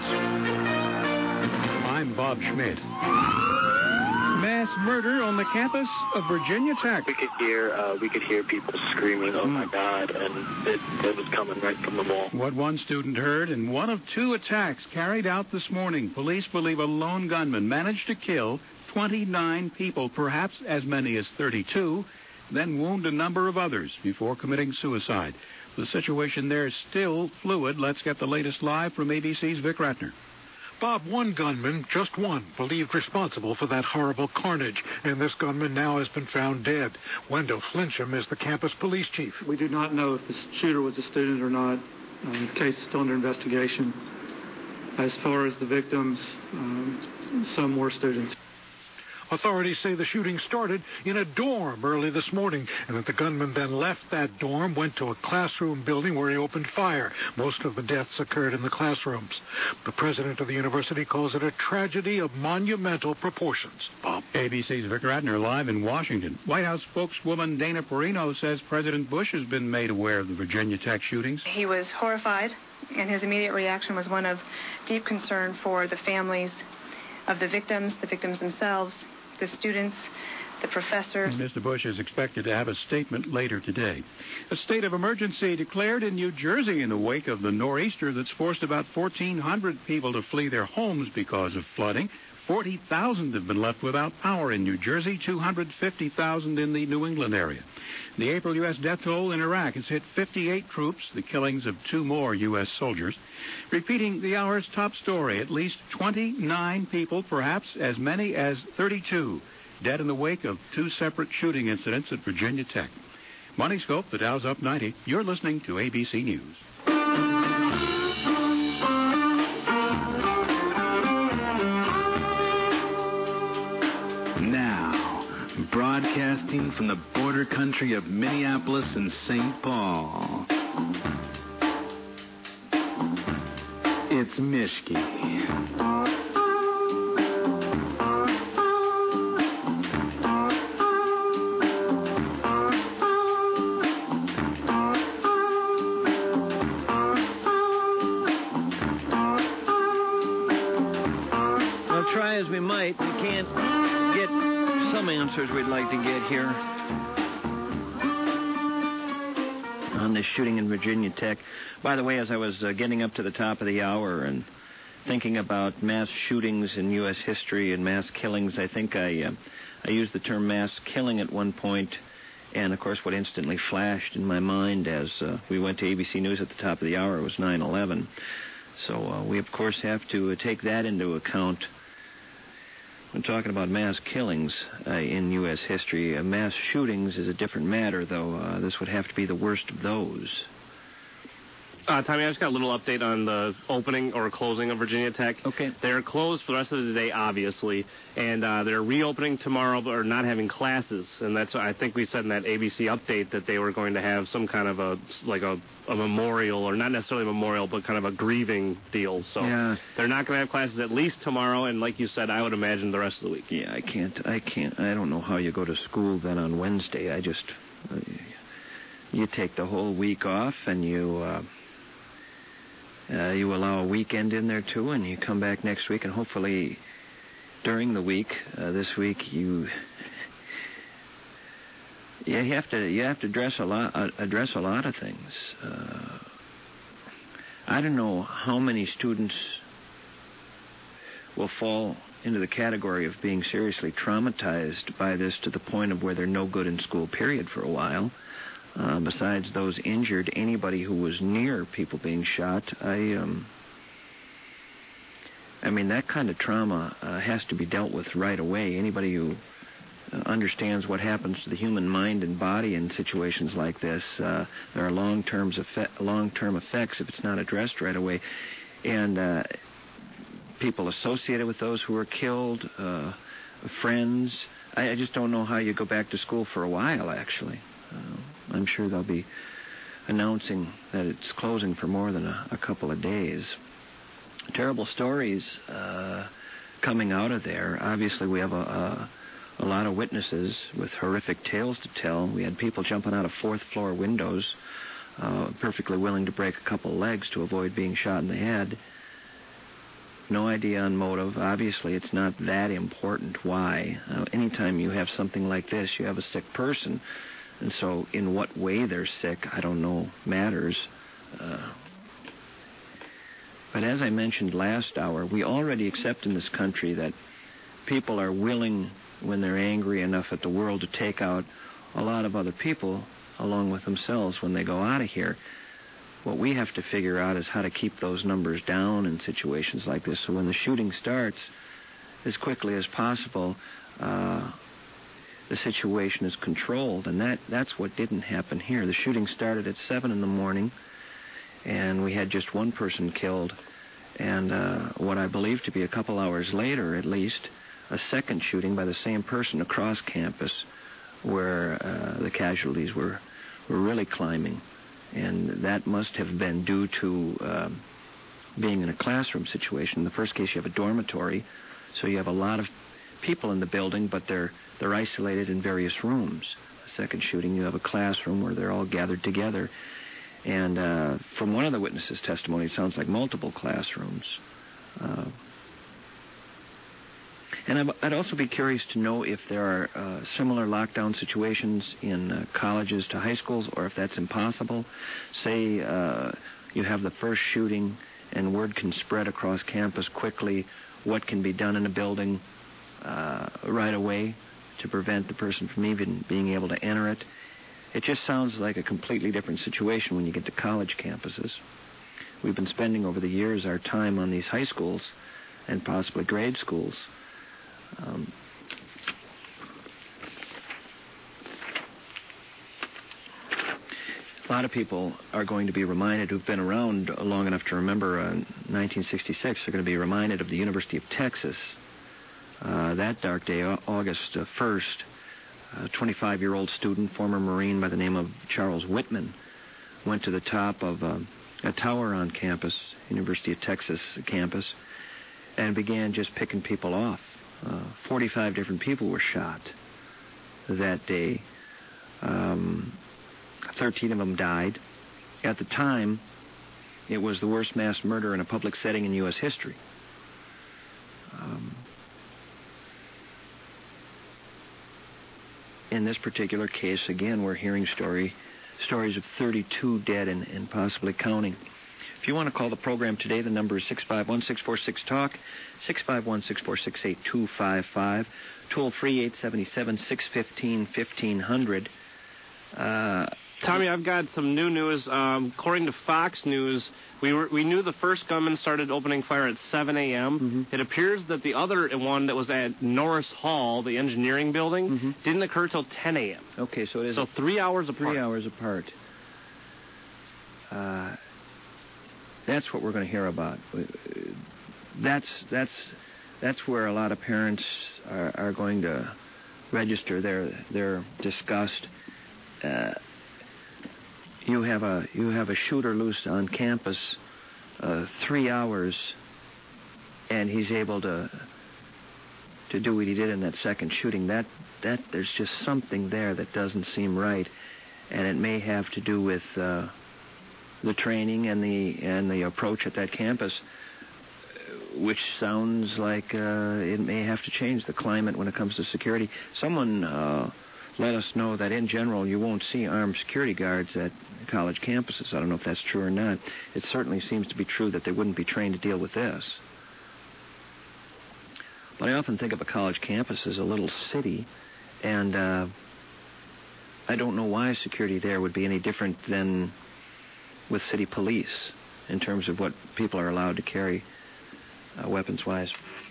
I'm Bob Schmidt. Mass murder on the campus of Virginia Tech. We could hear, uh, we could hear people screaming, "Oh my God!" and it, it was coming right from the mall. What one student heard in one of two attacks carried out this morning, police believe a lone gunman managed to kill twenty-nine people, perhaps as many as thirty-two, then wound a number of others before committing suicide. The situation there is still fluid. Let's get the latest live from A B C's Vic Ratner. Bob, one gunman, just one, believed responsible for that horrible carnage, and this gunman now has been found dead. Wendell Flincham is the campus police chief. We do not know if the shooter was a student or not. Uh, the case is still under investigation. As far as the victims, um, some were students. Authorities say the shooting started in a dorm early this morning, and that the gunman then left that dorm, went to a classroom building where he opened fire. Most of the deaths occurred in the classrooms. The president of the university calls it a tragedy of monumental proportions. Bob. A B C's Vic Ratner live in Washington. White House spokeswoman Dana Perino says President Bush has been made aware of the Virginia Tech shootings. He was horrified, and his immediate reaction was one of deep concern for the families of the victims, the victims themselves, the students, the professors. Mister Bush is expected to have a statement later today. A state of emergency declared in New Jersey in the wake of the nor'easter that's forced about fourteen hundred people to flee their homes because of flooding. forty thousand have been left without power in New Jersey, two hundred fifty thousand in the New England area. The April U S death toll in Iraq has hit fifty-eight troops, the killings of two more U S soldiers. Repeating the hour's top story, at least twenty-nine people, perhaps as many as thirty-two, dead in the wake of two separate shooting incidents at Virginia Tech. Money Scope, the Dow's up ninety. You're listening to A B C News. Now, broadcasting from the border country of Minneapolis and Saint Paul, it's Mishki. Well, try as we might, we can't get some answers we'd like to get here on this shooting in Virginia Tech. By the way, as I was uh, getting up to the top of the hour and thinking about mass shootings in U S history and mass killings, I think I uh, I used the term mass killing at one point, and of course what instantly flashed in my mind as uh, we went to A B C News at the top of the hour was nine eleven. So uh, we of course have to uh, take that into account when talking about mass killings uh, in U S history. Uh, mass shootings is a different matter, though. Uh, this would have to be the worst of those. Uh, Tommy, I just got a little update on the opening or closing of Virginia Tech. Okay. They're closed for the rest of the day, obviously, and uh, they're reopening tomorrow, but are not having classes. And that's, I think we said in that A B C update that they were going to have some kind of a, like a, a memorial, or not necessarily a memorial, but kind of a grieving deal. So Yeah. they're not going to have classes at least tomorrow, and like you said, I would imagine the rest of the week. Yeah, I can't, I can't, I don't know how you go to school then on Wednesday. I just, uh, you take the whole week off, and you, uh, uh, you allow a weekend in there too, and you come back next week, and hopefully during the week, uh, this week, you, yeah, you have to, you have to address a lot, uh, address a lot of things. Uh, I don't know how many students will fall into the category of being seriously traumatized by this to the point of where they're no good in school, period, for a while. Uh, besides those injured, anybody who was near people being shot, I, um, I mean, that kind of trauma uh, has to be dealt with right away. Anybody who uh, understands what happens to the human mind and body in situations like this, uh, there are long-term effect, long-term effects if it's not addressed right away. And uh, people associated with those who were killed, uh, friends, I, I just don't know how you go back to school for a while, actually. Uh, I'm sure they'll be announcing that it's closing for more than a, a couple of days. Terrible stories uh, coming out of there. Obviously, we have a, a, a lot of witnesses with horrific tales to tell. We had people jumping out of fourth-floor windows, uh, perfectly willing to break a couple legs to avoid being shot in the head. No idea on motive. Obviously, it's not that important. Why? Uh, anytime you have something like this, you have a sick person. And so in what way they're sick, I don't know, matters. Uh, but as I mentioned last hour, we already accept in this country that people are willing, when they're angry enough at the world, to take out a lot of other people along with themselves when they go out of here. What we have to figure out is how to keep those numbers down in situations like this. So when the shooting starts, as quickly as possible, uh, the situation is controlled, and that, that's what didn't happen here. The shooting started at seven in the morning, and we had just one person killed, and uh, what I believe to be a couple hours later, at least, a second shooting by the same person across campus, where uh, the casualties were, were really climbing, and that must have been due to uh, being in a classroom situation. In the first case, you have a dormitory, so you have a lot of people in the building, but they're they're isolated in various rooms. The second shooting, you have a classroom where they're all gathered together. And uh, from one of the witnesses' testimony, it sounds like multiple classrooms. Uh, and I'd, I'd also be curious to know if there are uh, similar lockdown situations in uh, colleges to high schools, or if that's impossible. Say uh, you have the first shooting and word can spread across campus quickly. What can be done in a building uh, right away to prevent the person from even being able to enter it? It just sounds like a completely different situation when you get to college campuses. We've been spending over the years our time on these high schools and possibly grade schools. Um, a lot of people are going to be reminded, who've been around long enough to remember uh, nineteen sixty-six, are going to be reminded of the University of Texas. Uh, that dark day, August first, a twenty-five-year-old student, former Marine by the name of Charles Whitman, went to the top of uh, a tower on campus, University of Texas campus, and began just picking people off. Uh, forty-five different people were shot that day. Um, thirteen of them died. At the time, it was the worst mass murder in a public setting in U S history. Um, In this particular case, again, we're hearing story, stories of thirty-two dead and, and possibly counting. If you want to call the program today, the number is six five one, six four six, talk, six five one, six four six, eight two five five, toll free eight seven seven, six one five, fifteen hundred. Uh, Tommy, I've got some new news. Um, according to Fox News, we were we knew the first gunman started opening fire at seven a.m. Mm-hmm. It appears that the other one that was at Norris Hall, the engineering building, mm-hmm. didn't occur till ten a.m. Okay, so it is so three hours apart. Three hours apart. Uh, That's what we're going to hear about. That's that's that's where a lot of parents are, are going to register their their disgust. Uh, you have a you have a shooter loose on campus, uh, three hours, and he's able to to do what he did in that second shooting. That that there's just something there that doesn't seem right, and it may have to do with uh, the training and the and the approach at that campus, which sounds like uh, it may have to change the climate when it comes to security. Someone uh, let us know that in general you won't see armed security guards at college campuses. I don't know if that's true or not. It certainly seems to be true that they wouldn't be trained to deal with this. But I often think of a college campus as a little city, and uh, I don't know why security there would be any different than with city police in terms of what people are allowed to carry uh, weapons-wise.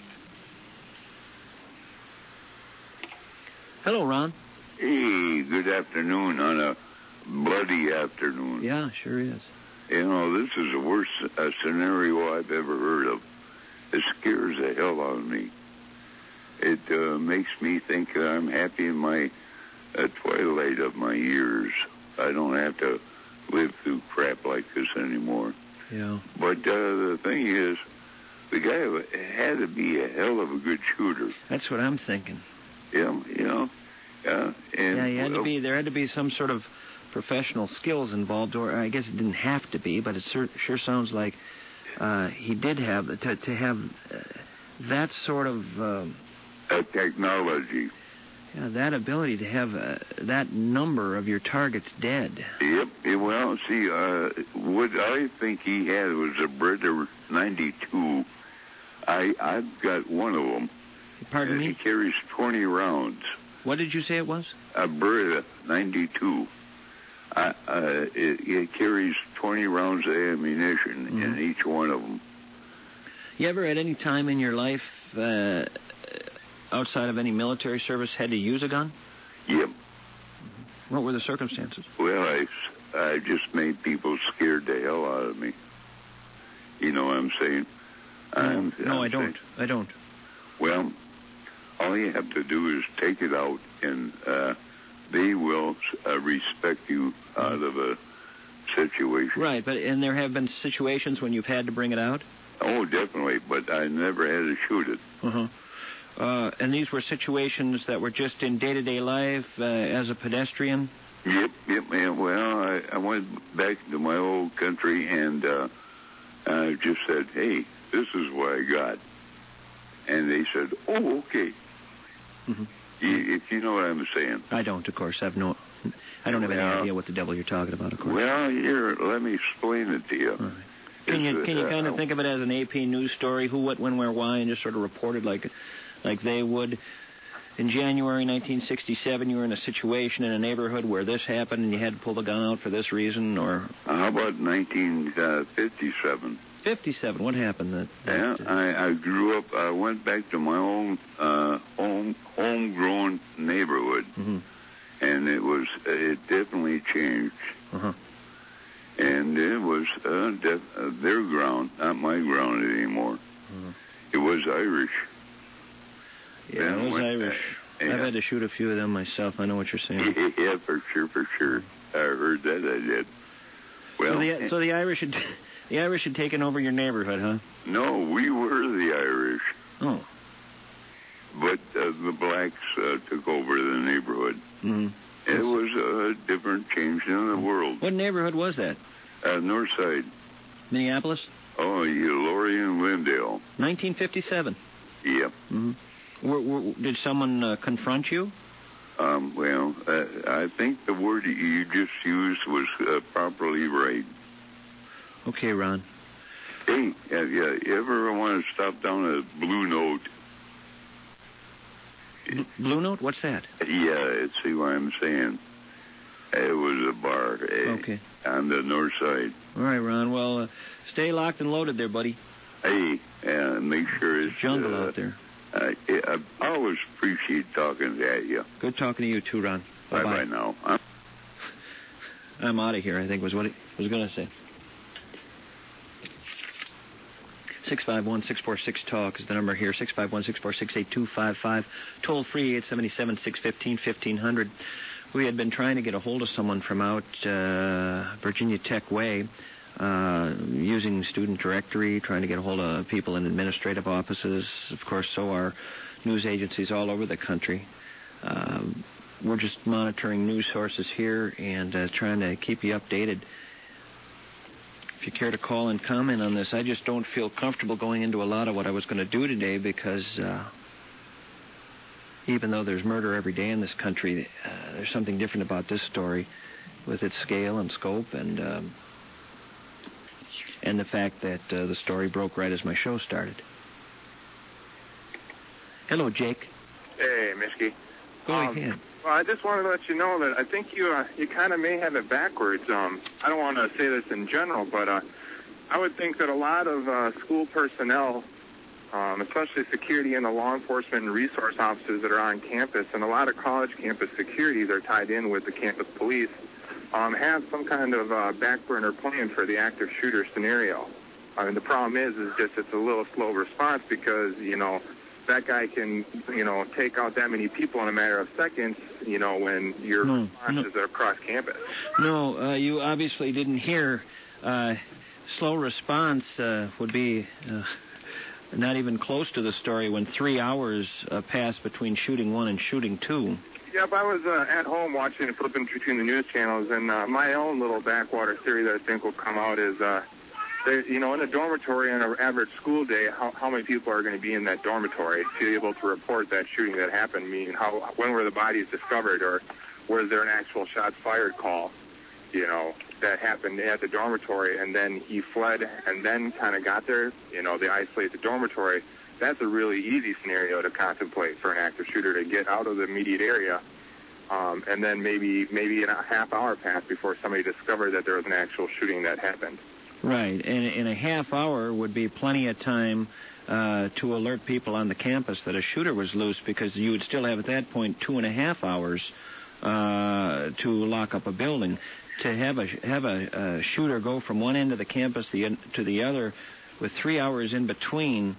Hello, Ron. Hey, good afternoon on a bloody afternoon. Yeah, sure is. You know, this is the worst uh, scenario I've ever heard of. It scares the hell out of me. It uh, makes me think that I'm happy in my uh, twilight of my years. I don't have to live through crap like this anymore. Yeah. But uh, the thing is, the guy had to be a hell of a good shooter. That's what I'm thinking. Yeah, you know. Yeah, and, yeah, he had well, to be. There had to be some sort of professional skills involved, or I guess it didn't have to be, but it sur- sure sounds like uh, he did have to to have uh, that sort of uh, uh, technology. Yeah, that ability to have uh, that number of your targets dead. Yep. Well, see, uh, what I think he had was a Beretta ninety-two. I I've got one of them. Pardon me? It carries twenty rounds. What did you say it was? A Beretta ninety-two. Uh, uh, it, it carries twenty rounds of ammunition Mm-hmm. in each one of them. You ever at any time in your life, uh, outside of any military service, had to use a gun? Yep. What were the circumstances? Well, I, I just made people scared the hell out of me. You know what I'm saying? I'm, no, I'm I don't. saying, I don't. Well, all you have to do is take it out, and uh, they will uh, respect you out of a situation. Right, but and there have been situations when you've had to bring it out? Oh, definitely, but I never had to shoot it. Uh-huh. Uh, and these were situations that were just in day-to-day life uh, as a pedestrian? Yep, yep. Yeah, well, I, I went back to my old country and uh, I just said, hey, this is what I got. And they said, oh, okay. Mm-hmm. You, if you know what I'm saying. I don't, of course. I've no, I don't have any Well, idea what the devil you're talking about, of course. Well, here, let me explain it to you. All right. Can you can you kind of think of it as an A P news story, who, what, when, where, why, and just sort of report it like like they would? In January nineteen sixty-seven, you were in a situation in a neighborhood where this happened, and you had to pull the gun out for this reason, or? How about nineteen fifty-seven? fifty-seven. What happened? That, that yeah, I, I grew up. I went back to my own uh, home homegrown neighborhood, mm-hmm. and it was it definitely changed. Uh-huh. And it was uh, def- uh, their ground, not my ground anymore. Uh-huh. It was Irish. Yeah, then it was went, Irish. Uh, yeah. I've had to shoot a few of them myself. I know what you're saying. Yeah, for sure, for sure. I heard that. I did. Well, so the, so the Irish had the Irish had taken over your neighborhood, huh? No, we were the Irish. Oh. But uh, the blacks uh, took over the neighborhood. Mm-hmm. It was a different change in the world. What neighborhood was that? Uh, North Side. Minneapolis? Oh, yeah, Laurie and Glendale. nineteen fifty-seven. Yep. Mm-hmm. Were, were, did someone uh, confront you? Um, well, uh, I think the word you just used was uh, properly right. Okay, Ron. Hey, uh, yeah, you ever want to stop down at Blue Note? B- Blue Note? What's that? Yeah, see what I'm saying. It was a bar. Eh, okay. On the north side. All right, Ron. Well, uh, stay locked and loaded there, buddy. Hey, uh, make sure it's... jungle uh, out there. Uh, I always appreciate talking to you. Good talking to you, too, Ron. Bye-bye. Bye-bye now. I'm, I'm out of here, I think was what he was going to say. six five one, six four six, talk is the number here, six five one, six four six, eight two five five. Toll free, eight seven seven, six one five, fifteen hundred. We had been trying to get a hold of someone from out uh, Virginia Tech Way, uh, using student directory, trying to get a hold of people in administrative offices. Of course, so are news agencies all over the country. Uh, we're just monitoring news sources here and uh, trying to keep you updated. If you care to call and comment on this, I just don't feel comfortable going into a lot of what I was going to do today because uh, even though there's murder every day in this country, uh, there's something different about this story with its scale and scope and um, and the fact that uh, the story broke right as my show started. Hello, Jake. Hey, Mishki. Go um, ahead. Well, I just wanted to let you know that I think you uh, you kind of may have it backwards. Um, I don't want to say this in general, but uh, I would think that a lot of uh, school personnel, um, especially security and the law enforcement and resource officers that are on campus, and a lot of college campus securities are tied in with the campus police, um, have some kind of uh, back burner plan for the active shooter scenario. I mean, the problem is, is just it's a little slow response because, you know, that guy can, you know, take out that many people in a matter of seconds, you know, when your No, responses no. are across campus. No, uh, you obviously didn't hear. Uh, slow response uh, would be uh, not even close to the story when three hours uh, passed between shooting one and shooting two. Yep, I was uh, at home watching and flipping between the news channels, and uh, my own little backwater theory that I think will come out is, uh, there, you know, in a dormitory on an average school day, how, how many people are going to be in that dormitory to be able to report that shooting that happened? Meaning, how, when were the bodies discovered, or was there an actual shots fired call, you know, that happened at the dormitory, and then he fled and then kind of got there, you know, they isolate the dormitory. That's a really easy scenario to contemplate for an active shooter to get out of the immediate area, um, and then maybe maybe in a half hour passed before somebody discovered that there was an actual shooting that happened. Right, and in a half hour would be plenty of time uh, to alert people on the campus that a shooter was loose, because you would still have at that point two and a half hours uh, to lock up a building. To have a have a, a shooter go from one end of the campus the, to the other with three hours in between,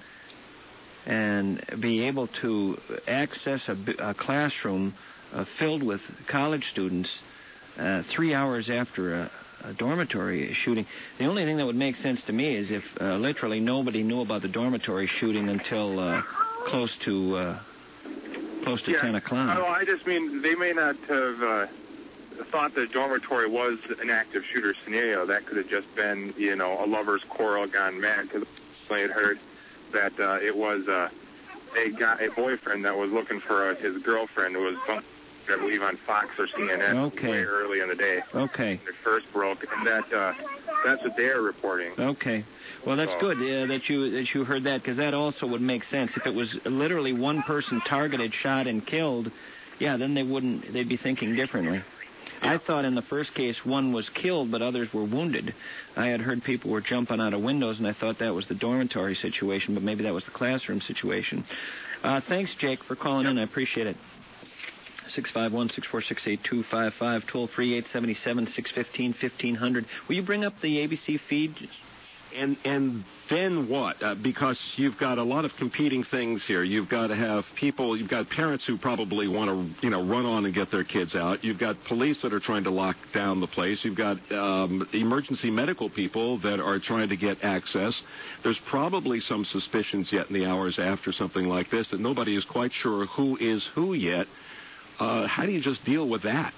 and be able to access a, a classroom uh, filled with college students uh, three hours after a, a dormitory shooting. The only thing that would make sense to me is if uh, literally nobody knew about the dormitory shooting until uh, close to uh, close to yeah, ten o'clock. No, I just mean they may not have uh, thought the dormitory was an active shooter scenario. That could have just been, you know, a lover's quarrel gone mad, because I had heard that uh, it was uh, a guy, a boyfriend that was looking for uh, his girlfriend, who was, I believe, on Fox or C N N Okay. way early in the day. Okay. When it first broke, and that uh, that's what they're reporting. Okay. Well, that's So- good uh, that you that you heard that, because that also would make sense. If it was literally one person targeted, shot, and killed, yeah, then they wouldn't. They'd be thinking differently. I thought in the first case one was killed, but others were wounded. I had heard people were jumping out of windows, and I thought that was the dormitory situation, but maybe that was the classroom situation. Uh, thanks, Jake, for calling in. I appreciate it. six five one, six four six, eight two five five, toll free eight seven seven, six one five, fifteen hundred. Will you bring up the A B C feed? And and then what? Uh, because you've got a lot of competing things here. You've got to have people, you've got parents who probably want to, you know, run on and get their kids out. You've got police that are trying to lock down the place. You've got um, emergency medical people that are trying to get access. There's probably some suspicions yet in the hours after something like this that nobody is quite sure who is who yet. Uh, how do you just deal with that?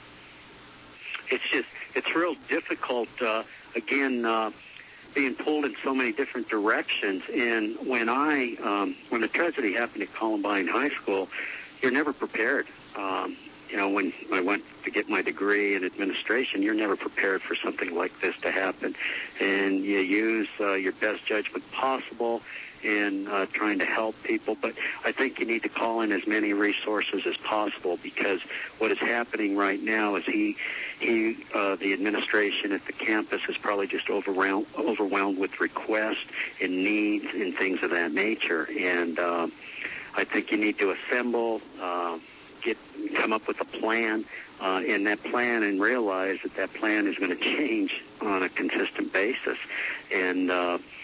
It's just, it's real difficult, uh, again, uh, being pulled in so many different directions. And when I, um, when the tragedy happened at Columbine High School, you're never prepared. Um, you know, when I went to get my degree in administration, you're never prepared for something like this to happen. And you use uh, your best judgment possible in uh, trying to help people. But I think you need to call in as many resources as possible, because what is happening right now is he, he, uh, the administration at the campus is probably just overwhelmed, overwhelmed with requests and needs and things of that nature. And uh, I think you need to assemble, uh, get, come up with a plan, uh, in that plan, and realize that that plan is going to change on a consistent basis. And uh,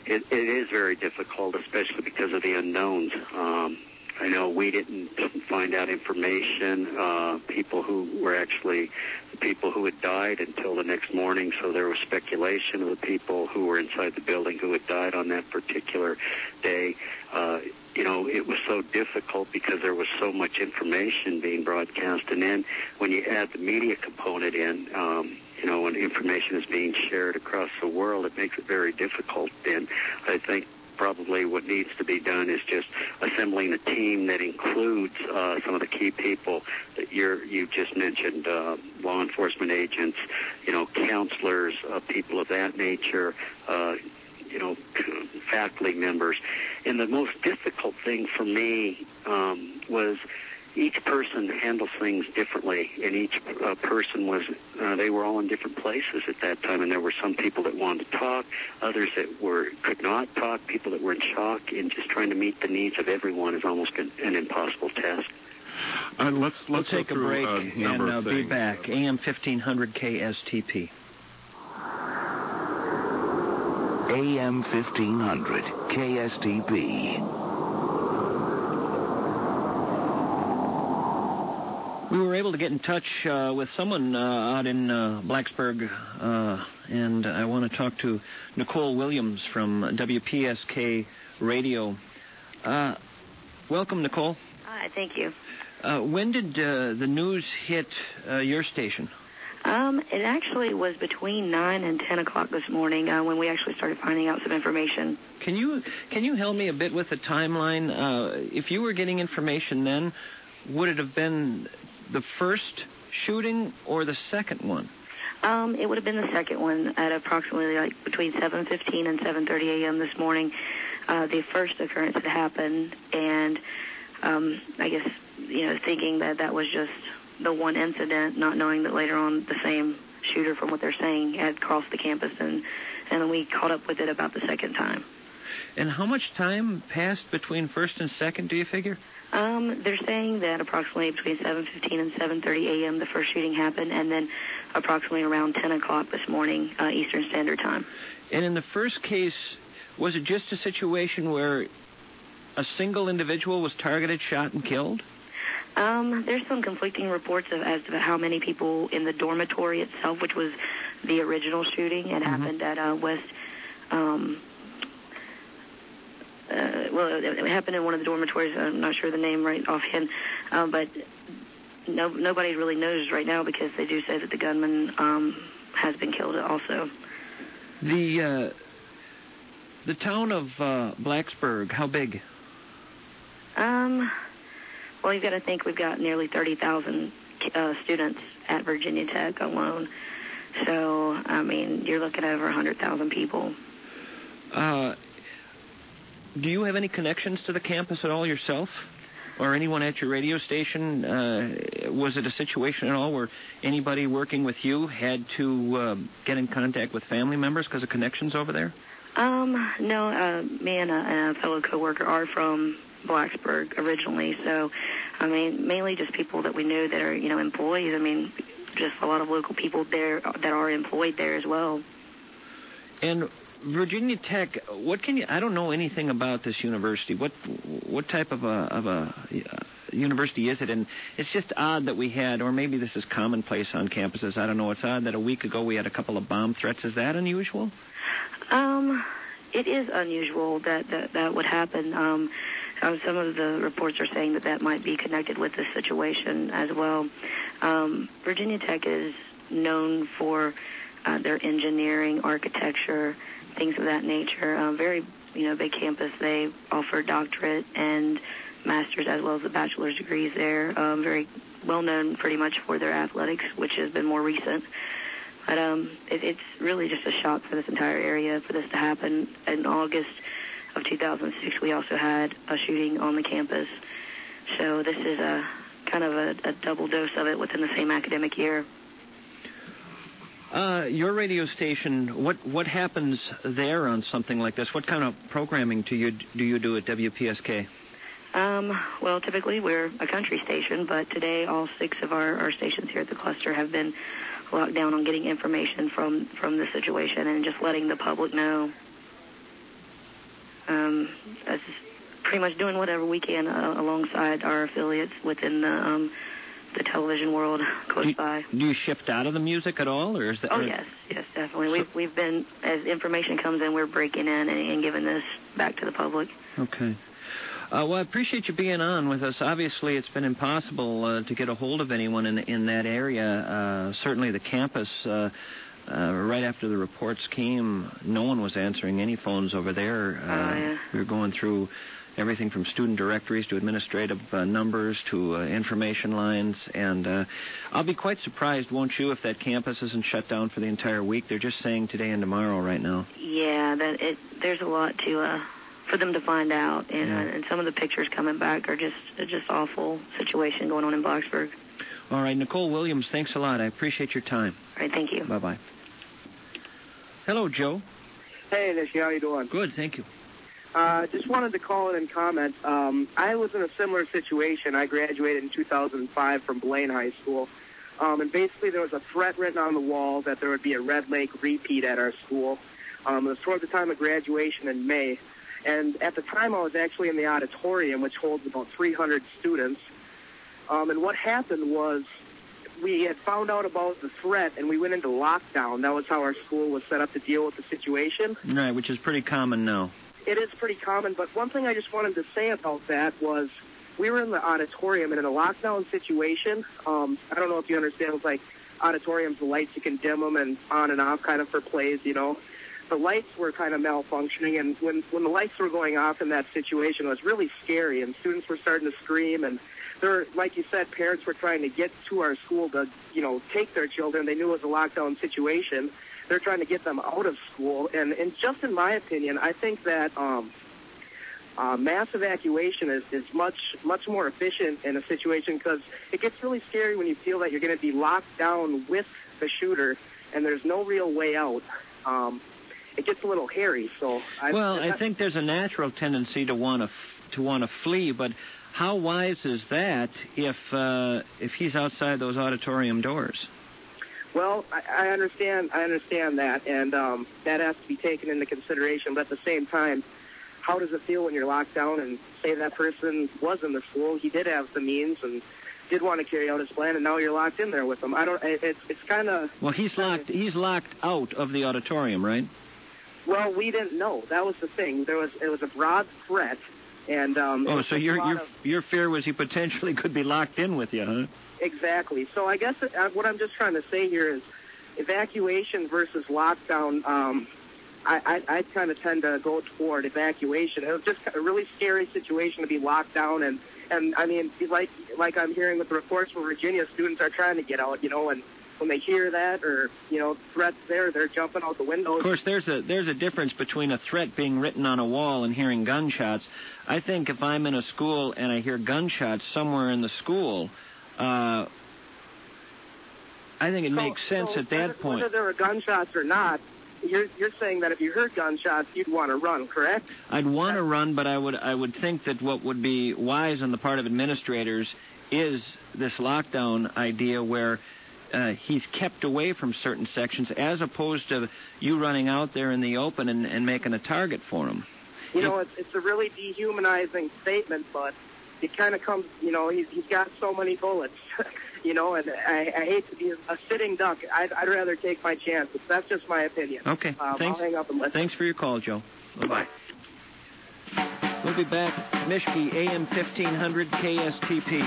it, it is very difficult, especially because of the unknowns. Um, I know we didn't find out information, uh, people who were actually the people who had died until the next morning, so there was speculation of the people who were inside the building who had died on that particular day. Uh, you know, it was so difficult because there was so much information being broadcast, and then when you add the media component in, um, you know, when information is being shared across the world, it makes it very difficult. And I think probably what needs to be done is just assembling a team that includes uh, some of the key people that you're, you just mentioned, uh, law enforcement agents, you know, counselors, uh, people of that nature, uh, you know, faculty members. And the most difficult thing for me um, was each person handles things differently, and each uh, person was, uh, they were all in different places at that time, and there were some people that wanted to talk, others that were could not talk, people that were in shock, and just trying to meet the needs of everyone is almost an, an impossible task. Uh, let's let's we'll take a break a and uh, be back. A M fifteen hundred K S T P. A M fifteen hundred K S T P. We were able to get in touch uh, with someone uh, out in uh, Blacksburg, uh, and I want to talk to Nicole Williams from W P S K Radio. Uh, welcome, Nicole. Hi, thank you. Uh, when did uh, the news hit uh, your station? Um, it actually was between nine and ten o'clock this morning uh, when we actually started finding out some information. Can you can you help me a bit with the timeline? Uh, if you were getting information then, would it have been the first shooting or the second one? Um, it would have been the second one at approximately like between seven fifteen and seven thirty a.m. this morning. Uh, the first occurrence had happened, and um, I guess, you know, thinking that that was just the one incident, not knowing that later on the same shooter, from what they're saying, had crossed the campus, and, and then we caught up with it about the second time. And how much time passed between first and second, do you figure? Um, they're saying that approximately between seven fifteen and seven thirty a.m. the first shooting happened, and then approximately around ten o'clock this morning, uh, Eastern Standard Time. And in the first case, was it just a situation where a single individual was targeted, shot, and killed? Um, there's some conflicting reports of, as to how many people in the dormitory itself, which was the original shooting. It mm-hmm. happened at uh, West... Um, Uh, well, it, it happened in one of the dormitories. I'm not sure the name right offhand, uh, but no, nobody really knows right now because they do say that the gunman um, has been killed also. The uh, the town of uh, Blacksburg, how big? Um, well, you've got to think we've got nearly thirty thousand uh, students at Virginia Tech alone. So, I mean, you're looking at over one hundred thousand people. Uh. Do you have any connections to the campus at all yourself? Or anyone at your radio station? Uh, was it a situation at all where anybody working with you had to uh, get in contact with family members because of connections over there? Um, no, uh, me and a, and a fellow coworker are from Blacksburg originally, so, I mean, mainly just people that we knew that are, you know, employees. I mean, just a lot of local people there that are employed there as well. And Virginia Tech, what can you, I don't know anything about this university. What what type of a, of a uh, university is it? And it's just odd that we had, or maybe this is commonplace on campuses, I don't know, it's odd that a week ago we had a couple of bomb threats. Is that unusual? Um, it is unusual that that, that would happen. Um, uh, some of the reports are saying that that might be connected with this situation as well. Um, Virginia Tech is known for uh, their engineering, architecture, things of that nature. Um, very, you know, big campus. They offer doctorate and master's as well as the bachelor's degrees there. Um, very well known pretty much for their athletics, which has been more recent. But um, it, it's really just a shock for this entire area for this to happen. In August of two thousand six, we also had a shooting on the campus. So this is a kind of a, a double dose of it within the same academic year. Uh, your radio station, what what happens there on something like this? What kind of programming do you do you do at W P S K? Um, well, typically we're a country station, but today all six of our, our stations here at the cluster have been locked down on getting information from, from the situation and just letting the public know. um, that's pretty much doing whatever we can uh, alongside our affiliates within the um, the television world close do, by. Do you shift out of the music at all, or is that? Oh or, yes, yes, definitely. So, we've we've been, as information comes in, we're breaking in and, and giving this back to the public. Okay. Uh, well, I appreciate you being on with us. Obviously, it's been impossible uh, to get a hold of anyone in in that area. Uh, certainly, the campus. Uh, Uh, right after the reports came, no one was answering any phones over there. Uh, oh, yeah. We were going through everything from student directories to administrative uh, numbers to uh, information lines. And uh, I'll be quite surprised, won't you, if that campus isn't shut down for the entire week? They're just saying today and tomorrow right now. Yeah, that it. There's a lot to uh, for them to find out, and Yeah. uh, and some of the pictures coming back are just uh, just awful situation going on in Blacksburg. All right, Nicole Williams, thanks a lot. I appreciate your time. All right, thank you. Bye-bye. Hello, Joe. Hey, Nishi, how you doing? Good, thank you. Uh, just wanted to call in and comment. Um, I was in a similar situation. I graduated in two thousand five from Blaine High School. Um, and basically there was a threat written on the wall that there would be a Red Lake repeat at our school. Um, it was toward the time of graduation in May. And at the time I was actually in the auditorium, which holds about three hundred students. Um, and what happened was we had found out about the threat, and we went into lockdown. That was how our school was set up to deal with the situation. Right, which is pretty common now. It is pretty common, but one thing I just wanted to say about that was we were in the auditorium, and in a lockdown situation, um, I don't know if you understand, it's like auditoriums, the lights, you can dim them and on and off kind of for plays, you know. The lights were kind of malfunctioning, and when, when the lights were going off in that situation, it was really scary, and students were starting to scream, and there, like you said, parents were trying to get to our school to, you know, take their children. They knew it was a lockdown situation. They're trying to get them out of school. And, and just in my opinion, I think that um, uh, mass evacuation is, is much, much more efficient in a situation because it gets really scary when you feel that you're going to be locked down with the shooter and there's no real way out. Um, it gets a little hairy. So I, well, I, I think there's a natural tendency to want to f- to want to flee, but how wise is that if uh, if he's outside those auditorium doors? Well, I, I understand. I understand that, and um, that has to be taken into consideration. But at the same time, how does it feel when you're locked down and say that person was in the school, he did have the means and did want to carry out his plan, and now you're locked in there with him? I don't. It, it's it's kind of. Well, he's locked. He's locked out of the auditorium, right? Well, we didn't know. That was the thing. There was it was a broad threat. And um, oh, so your your of, your fear was he potentially could be locked in with you, huh? Exactly. So I guess uh, what I'm just trying to say here is evacuation versus lockdown. Um, I I, I kind of tend to go toward evacuation. It was just a really scary situation to be locked down, and and I mean, like like I'm hearing with the reports from Virginia, students are trying to get out, you know, and when they hear that or, you know, threats there, they're jumping out the windows. Of course, there's a there's a difference between a threat being written on a wall and hearing gunshots. I think if I'm in a school and I hear gunshots somewhere in the school, uh, I think it so, makes sense so at that whether, point. Whether there were gunshots or not, you're you're saying that if you heard gunshots, you'd want to run, correct? I'd want to run, but I would I would think that what would be wise on the part of administrators is this lockdown idea where Uh, he's kept away from certain sections as opposed to you running out there in the open and, and making a target for him. You know, it's, it's a really dehumanizing statement, but it kind of comes, you know, he's, he's got so many bullets, you know, and I, I hate to be a sitting duck. I'd, I'd rather take my chances. That's just my opinion. Okay, um, thanks. I'll hang up and listen. Thanks for your call, Joe. Bye-bye. We'll be back. Mishke, A M fifteen hundred K S T P.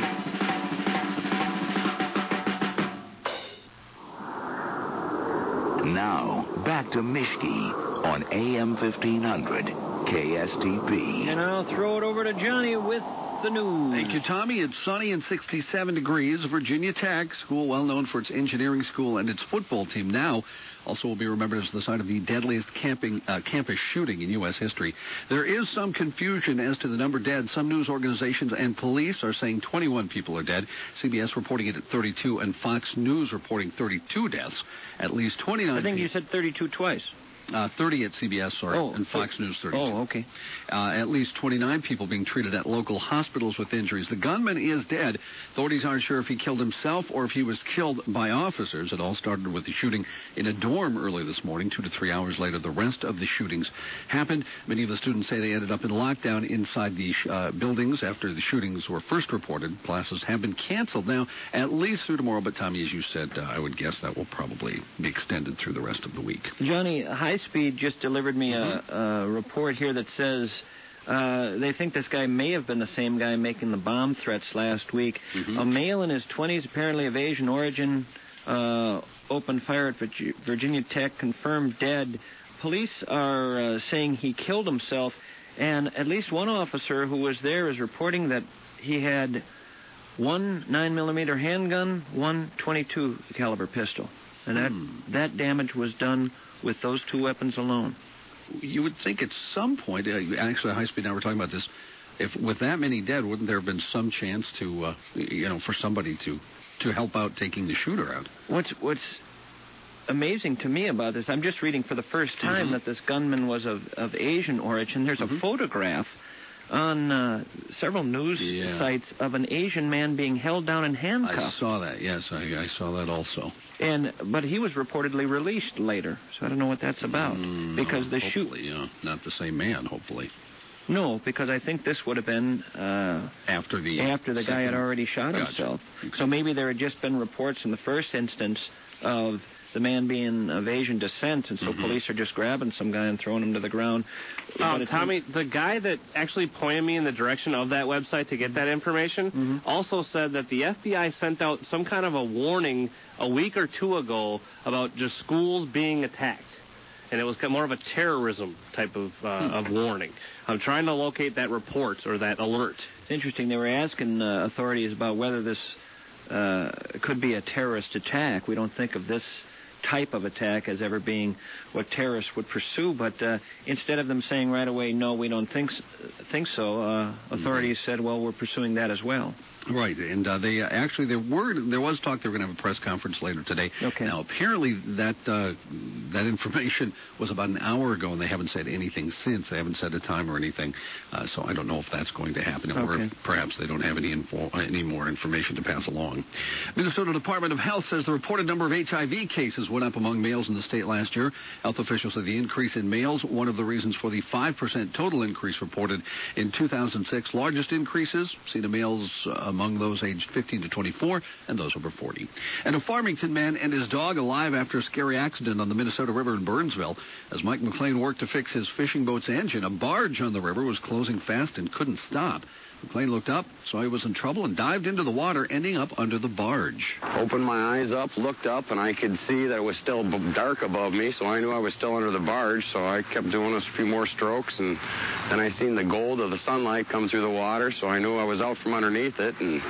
Now, back to Mishke on A M fifteen hundred K S T P. And I'll throw it over to Johnny with the news. Thank you, Tommy. It's sunny and sixty-seven degrees. Virginia Tech, school well known for its engineering school and its football team, now also will be remembered as the site of the deadliest camping, uh, campus shooting in U S history. There is some confusion as to the number dead. Some news organizations and police are saying twenty-one people are dead. C B S reporting it at thirty-two, and Fox News reporting thirty-two deaths. At least twenty-nine I think people. you said thirty-two twice. Uh, thirty at C B S, sorry, oh, and Fox News thirty-two. Oh, okay. Uh, at least twenty-nine people being treated at local hospitals with injuries. The gunman is dead. Authorities aren't sure if he killed himself or if he was killed by officers. It all started with the shooting in a dorm early this morning. Two to three hours later, the rest of the shootings happened. Many of the students say they ended up in lockdown inside the uh, buildings after the shootings were first reported. Classes have been canceled now, at least through tomorrow. But, Tommy, as you said, uh, I would guess that will probably be extended through the rest of the week. Johnny, High Speed just delivered me mm-hmm. a, a report here that says uh, they think this guy may have been the same guy making the bomb threats last week. Mm-hmm. A male in his twenties, apparently of Asian origin, uh, opened fire at Virginia Tech, confirmed dead. Police are uh, saying he killed himself, and at least one officer who was there is reporting that he had one nine millimeter handgun, one twenty-two caliber pistol. And that, hmm. that damage was done with those two weapons alone. You would think at some point, uh, actually, High Speed and I were talking about this, if with that many dead, wouldn't there have been some chance to, uh, you know, for somebody to, to help out taking the shooter out? What's what's amazing to me about this, I'm just reading for the first time mm-hmm. that this gunman was of, of Asian origin. There's mm-hmm. a photograph on uh, several news yeah. sites of an Asian man being held down in handcuffs. I saw that, yes, I, I saw that also. And but he was reportedly released later, so I don't know what that's about. Mm, because no, the hopefully, shoot, yeah, not the same man, hopefully. No, because I think this would have been uh, after the after the second... guy had already shot gotcha. himself. Okay. So maybe there had just been reports in the first instance of the man being of Asian descent, and so mm-hmm. police are just grabbing some guy and throwing him to the ground. Um, Tommy, the guy that actually pointed me in the direction of that website to get that information mm-hmm. also said that the F B I sent out some kind of a warning a week or two ago about just schools being attacked. And it was more of a terrorism type of, uh, hmm. of warning. I'm trying to locate that report or that alert. It's interesting. They were asking uh, authorities about whether this uh, could be a terrorist attack. We don't think of this type of attack as ever being what terrorists would pursue, but uh, instead of them saying right away, no, we don't think so, think so uh, authorities mm-hmm. said, well, we're pursuing that as well. Right, and uh, they uh, actually there were there was talk they were going to have a press conference later today. Okay. Now apparently that uh, that information was about an hour ago, and they haven't said anything since. They haven't said a time or anything, uh, so I don't know if that's going to happen, or okay. if perhaps they don't have any info, any more information to pass along. Minnesota Department of Health says the reported number of H I V cases went up among males in the state last year. Health officials said the increase in males one of the reasons for the five percent total increase reported in two thousand six. Largest increases seen in males uh, among those aged fifteen to twenty-four and those over forty. And a Farmington man and his dog alive after a scary accident on the Minnesota River in Burnsville. As Mike McLean worked to fix his fishing boat's engine, a barge on the river was closing fast and couldn't stop. McLean looked up, saw he was in trouble, and dived into the water, ending up under the barge. Opened my eyes up, looked up, and I could see that it was still b- dark above me, so I knew I was still under the barge, so I kept doing a few more strokes, and then I seen the gold of the sunlight come through the water, so I knew I was out from underneath it, and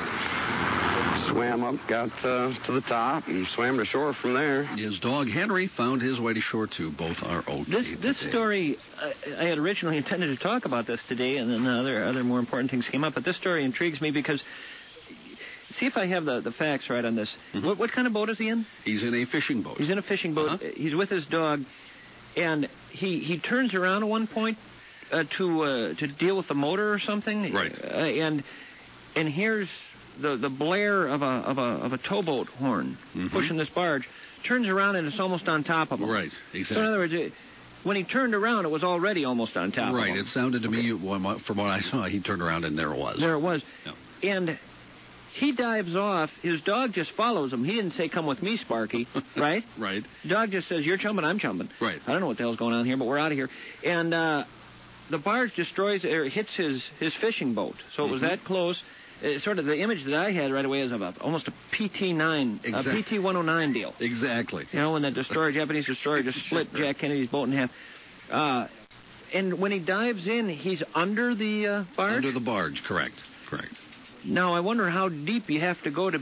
swam up, got uh, to the top, and swam to shore from there. His dog, Henry, found his way to shore, too. Both are okay This this today. story, I, I had originally intended to talk about this today, and then other other more important things came up, but this story intrigues me because, see if I have the, the facts right on this. Mm-hmm. What, what kind of boat is he in? He's in a fishing boat. He's in a fishing boat. Uh-huh. He's with his dog, and he, he turns around at one point uh, to uh, to deal with the motor or something. Right. Uh, and and here's the the blare of a of a of a towboat horn mm-hmm. pushing this barge. Turns around and it's almost on top of him. Right, exactly. So in other words, it, when he turned around, it was already almost on top right, of him. Right, it sounded to okay. me, from what I saw, he turned around and there it was. There it was. Yeah. And he dives off. His dog just follows him. He didn't say, come with me, Sparky, right? Right. Dog just says, you're jumping, I'm jumping. Right. I don't know what the hell's going on here, but we're out of here. And uh, the barge destroys, or hits his, his fishing boat. So it mm-hmm. was that close. It's sort of the image that I had right away is of a, almost a P T nine, exactly. a P T one oh nine deal. Exactly. You know, when that destroyer, Japanese destroyer, just split Jack Kennedy's boat in half. Uh, and when he dives in, he's under the uh, barge? Under the barge, correct. Correct. Now, I wonder how deep you have to go to be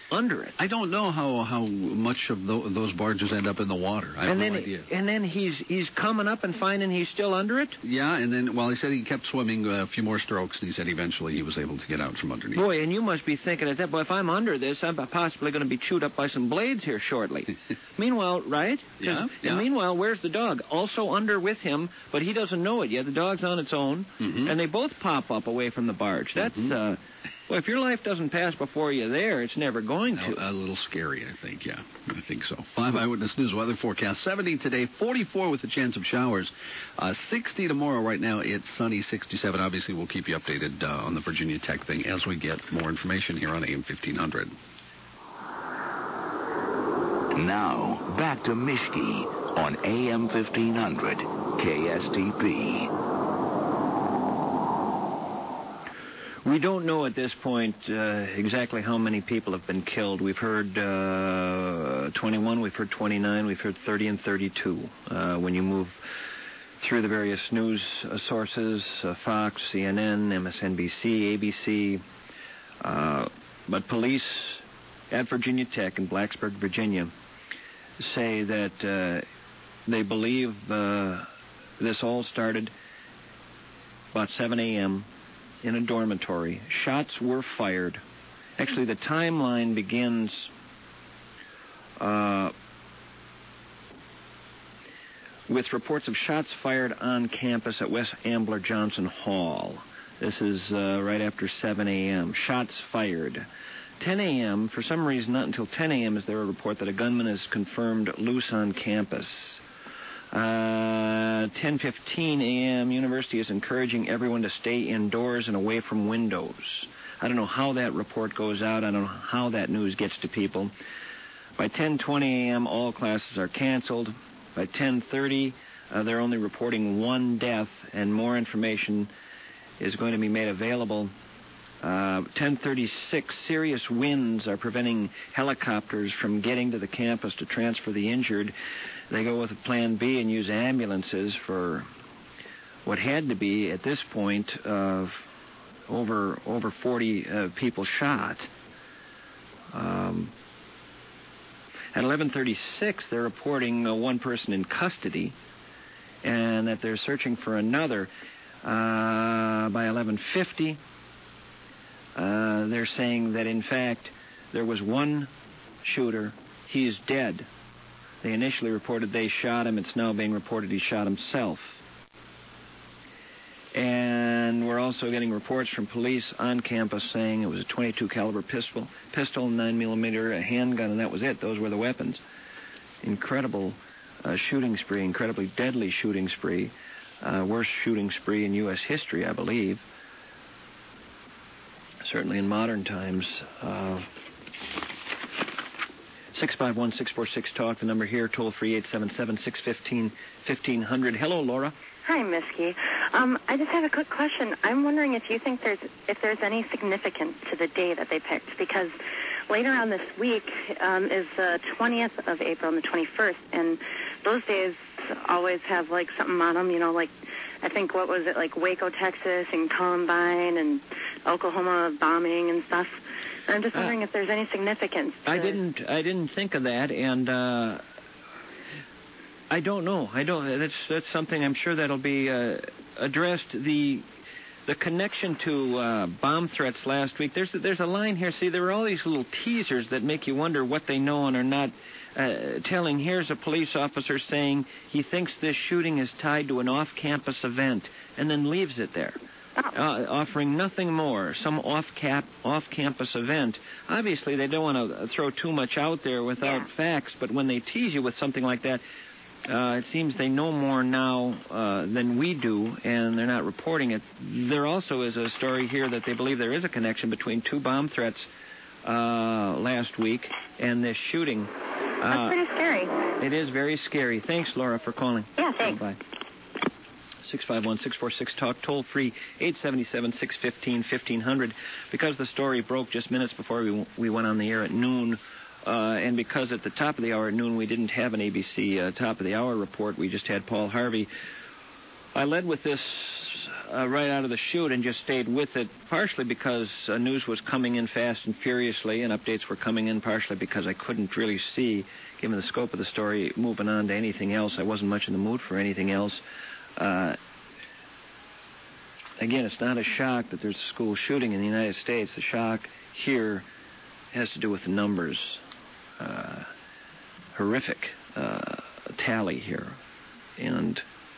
under it. I don't know how, how much of tho- those barges end up in the water. I have and no then, idea. And then he's he's coming up and finding he's still under it? Yeah, and then, well, he said he kept swimming a few more strokes, and he said eventually he was able to get out from underneath. Boy, and you must be thinking at that, boy, if I'm under this, I'm possibly going to be chewed up by some blades here shortly. Meanwhile, right? Yeah, yeah. And meanwhile, where's the dog? Also under with him, but he doesn't know it yet. The dog's on its own, mm-hmm. and they both pop up away from the barge. That's, mm-hmm. uh, well, if your life doesn't pass before you're there, it's never going to. A, a little scary, I think, yeah. I think so. Five Eyewitness News weather forecast. seventy today, forty-four with a chance of showers. Uh, sixty tomorrow. Right now, it's sunny, sixty-seven. Obviously, we'll keep you updated uh, on the Virginia Tech thing as we get more information here on A M fifteen hundred. Now, back to Mishki on A M fifteen hundred, K S T P. We don't know at this point uh, exactly how many people have been killed. We've heard uh, twenty-one, we've heard twenty-nine, we've heard thirty and thirty-two. Uh, when you move through the various news uh, sources, uh, Fox, C N N, M S N B C, A B C, uh, but police at Virginia Tech in Blacksburg, Virginia, say that uh, they believe uh, this all started about seven a.m., in a dormitory. Shots were fired. Actually, the timeline begins uh, with reports of shots fired on campus at West Ambler Johnson Hall. This is uh, right after seven a.m. Shots fired. ten a.m., for some reason, not until ten a.m. is there a report that a gunman is confirmed loose on campus. Uh, ten fifteen a.m., university is encouraging everyone to stay indoors and away from windows. I don't know how that report goes out. I don't know how that news gets to people. By ten twenty a.m., all classes are canceled. By ten thirty, uh, they're only reporting one death, and more information is going to be made available. Uh, ten thirty-six, serious winds are preventing helicopters from getting to the campus to transfer the injured. They go with a plan B and use ambulances for what had to be, at this point, uh, over over forty uh, people shot. Um, at eleven thirty-six, they're reporting uh, one person in custody and that they're searching for another. Uh, by eleven fifty, uh, they're saying that, in fact, there was one shooter. He's dead. They initially reported they shot him. It's now being reported he shot himself. And we're also getting reports from police on campus saying it was a twenty-two caliber pistol, pistol, nine millimeter, a handgun, and that was it. Those were the weapons. Incredible uh, shooting spree, incredibly deadly shooting spree. Uh, worst shooting spree in U S history, I believe. Certainly in modern times. Uh, six five one, six four six, talk. The number here, toll free, eight seven seven, six one five, fifteen hundred. Hello, Laura. Hi, Miskey. Um, I just have a quick question. I'm wondering if you think there's if there's any significance to the day that they picked, because later on this week um, is the twentieth of April and the twenty-first, and those days always have like something on them. You know, like I think what was it, like Waco, Texas, and Columbine, and Oklahoma bombing and stuff. I'm just wondering uh, if there's any significance. To... I didn't. I didn't think of that, and uh, I don't know. I don't. That's that's something I'm sure that'll be uh, addressed. The the connection to uh, bomb threats last week. There's there's a line here. See, there are all these little teasers that make you wonder what they know and are not uh, telling. Here's a police officer saying he thinks this shooting is tied to an off-campus event, and then leaves it there. Uh, offering nothing more, some off-cap, off-campus event. Obviously, they don't want to throw too much out there without yeah. facts, but when they tease you with something like that, uh, it seems they know more now uh, than we do, and they're not reporting it. There also is a story here that they believe there is a connection between two bomb threats uh, last week and this shooting. Uh, That's pretty scary. It is very scary. Thanks, Laura, for calling. Yeah, thanks. Bye. six five one, six four six, talk, toll free, eight seven seven, six one five, fifteen hundred. Because the story broke just minutes before we we went on the air at noon, uh, and because at the top of the hour at noon we didn't have an A B C uh, top of the hour report, we just had Paul Harvey. I led with this uh, right out of the chute and just stayed with it, partially because uh, news was coming in fast and furiously, and updates were coming in partially because I couldn't really see, given the scope of the story, moving on to anything else. I wasn't much in the mood for anything else. Uh, again, it's not a shock that there's a school shooting in the United States. The shock here has to do with the numbers. Uh, horrific uh, tally here. And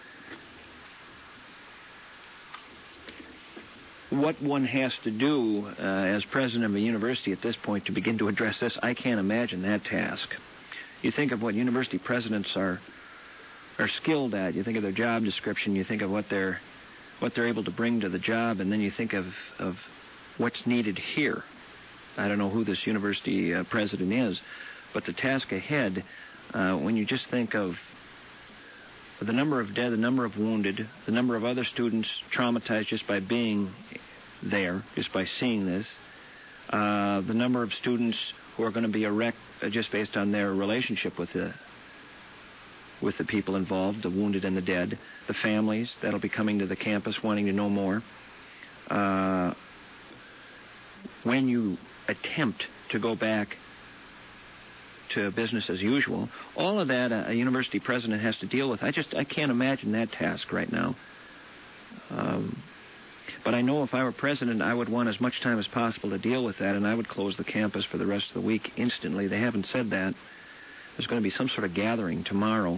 what one has to do uh, as president of a university at this point to begin to address this, I can't imagine that task. You think of what university presidents are are skilled at. You think of their job description. You think of what they're what they're able to bring to the job, and then you think of of what's needed here. I don't know who this university uh, president is, but the task ahead, uh, when you just think of the number of dead, the number of wounded, the number of other students traumatized just by being there, just by seeing this, uh, the number of students who are going to be a wreck uh, just based on their relationship with the with the people involved, the wounded and the dead, the families that'll be coming to the campus wanting to know more. Uh, when you attempt to go back to business as usual, all of that a, a university president has to deal with. I just I can't imagine that task right now. Um, but I know if I were president, I would want as much time as possible to deal with that, and I would close the campus for the rest of the week instantly. They haven't said that. There's going to be some sort of gathering tomorrow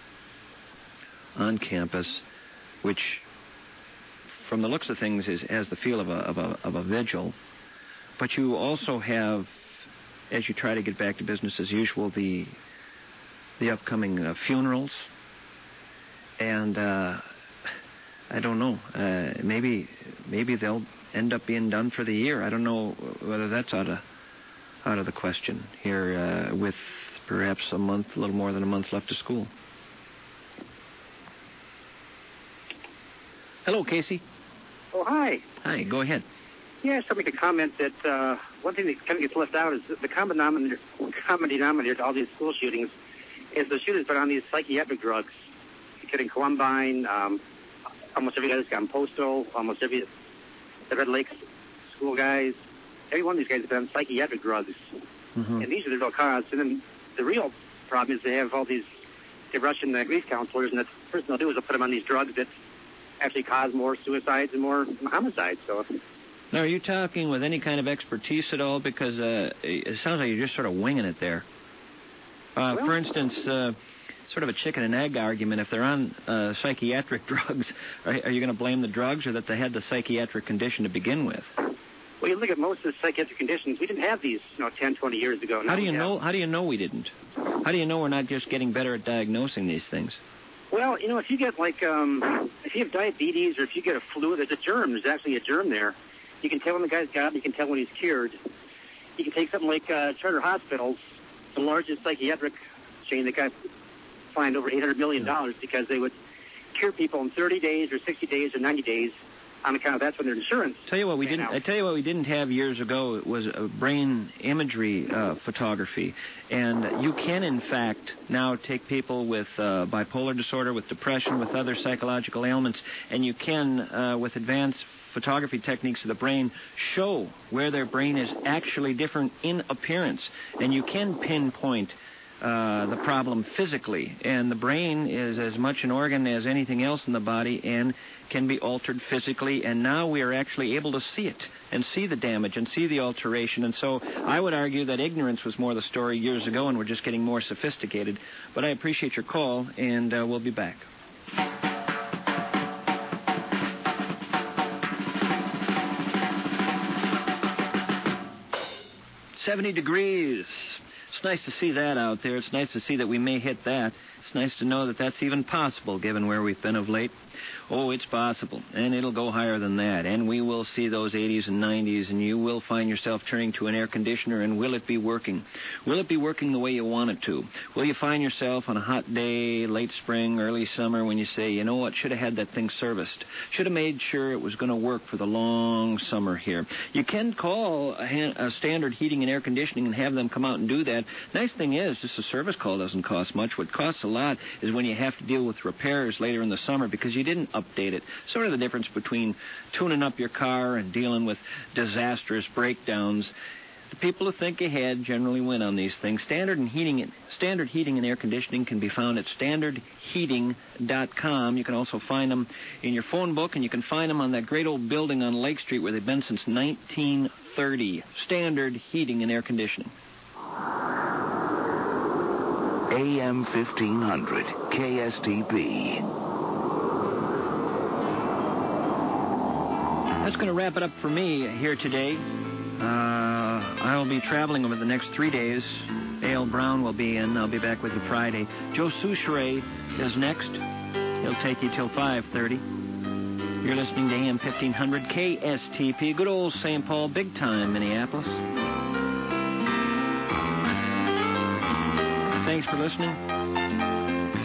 on campus, which, from the looks of things, is has the feel of a of a of a vigil. But you also have, as you try to get back to business as usual, the the upcoming uh, funerals, and uh, I don't know. Uh, maybe maybe they'll end up being done for the year. I don't know whether that's out of out of the question here, uh, with perhaps a month, a little more than a month left of school. Hello, Casey. Oh, hi. Hi. Go ahead. Yeah, I just make a comment that uh, one thing that kind of gets left out is the common denominator, common denominator to all these school shootings is the shooters been on these psychiatric drugs. The kid in Columbine, um, almost every guy that's gone postal, almost every the Red Lakes school guys, every one of these guys has been on psychiatric drugs. Mm-hmm. And these are the real cause. And then the real problem is they have all these, they rush in the grief counselors, and the first thing they'll do is they'll put them on these drugs that actually cause more suicides and more homicides. So. Now, are you talking with any kind of expertise at all? Because uh, it sounds like you're just sort of winging it there. Uh, well, for instance, uh, sort of a chicken and egg argument. If they're on uh, psychiatric drugs, are, are you going to blame the drugs or that they had the psychiatric condition to begin with? Well, you look at most of the psychiatric conditions. We didn't have these, you know, ten, twenty years ago. Now how do you we know? have. How do you know we didn't? How do you know we're not just getting better at diagnosing these things? Well, you know, if you get like, um, if you have diabetes or if you get a flu, there's a germ. There's actually a germ there. You can tell when the guy's got it. You can tell when he's cured. You can take something like uh, Charter Hospitals, the largest psychiatric chain that got fined over eight hundred million dollars because they would cure people in thirty days or sixty days or ninety days on account of that's when their insurance. Tell you what we ran didn't. out. I tell you what we didn't have years ago. It was a brain imagery uh, photography, and you can in fact now take people with uh, bipolar disorder, with depression, with other psychological ailments, and you can uh, with advanced photography techniques of the brain show where their brain is actually different in appearance, and you can pinpoint uh, the problem physically. And the brain is as much an organ as anything else in the body and can be altered physically, and now we are actually able to see it and see the damage and see the alteration. And so I would argue that ignorance was more the story years ago, and we're just getting more sophisticated. But I appreciate your call, and uh, we'll be back. seventy degrees. It's nice to see that out there. It's nice to see that we may hit that. It's nice to know that that's even possible, given where we've been of late. Oh, it's possible, and it'll go higher than that, and we will see those eighties and nineties, and you will find yourself turning to an air conditioner, and will it be working? Will it be working the way you want it to? Will you find yourself on a hot day, late spring, early summer, when you say, you know what, should have had that thing serviced. Should have made sure it was going to work for the long summer here. You can call a, ha- a standard heating and air conditioning and have them come out and do that. Nice thing is, just a service call doesn't cost much. What costs a lot is when you have to deal with repairs later in the summer because you didn't update it. Sort of the difference between tuning up your car and dealing with disastrous breakdowns. The people who think ahead generally win on these things. Standard and heating, standard heating and air conditioning can be found at standard heating dot com. You can also find them in your phone book, and you can find them on that great old building on Lake Street where they've been since nineteen thirty. Standard Heating and Air Conditioning. A M fifteen hundred, K S T P. That's going to wrap it up for me here today. Uh, I'll be traveling over the next three days. Dale Brown will be in. I'll be back with you Friday. Joe Souchere is next. He'll take you till five thirty. You're listening to A M fifteen hundred K S T P. Good old Saint Paul, big time Minneapolis. Thanks for listening.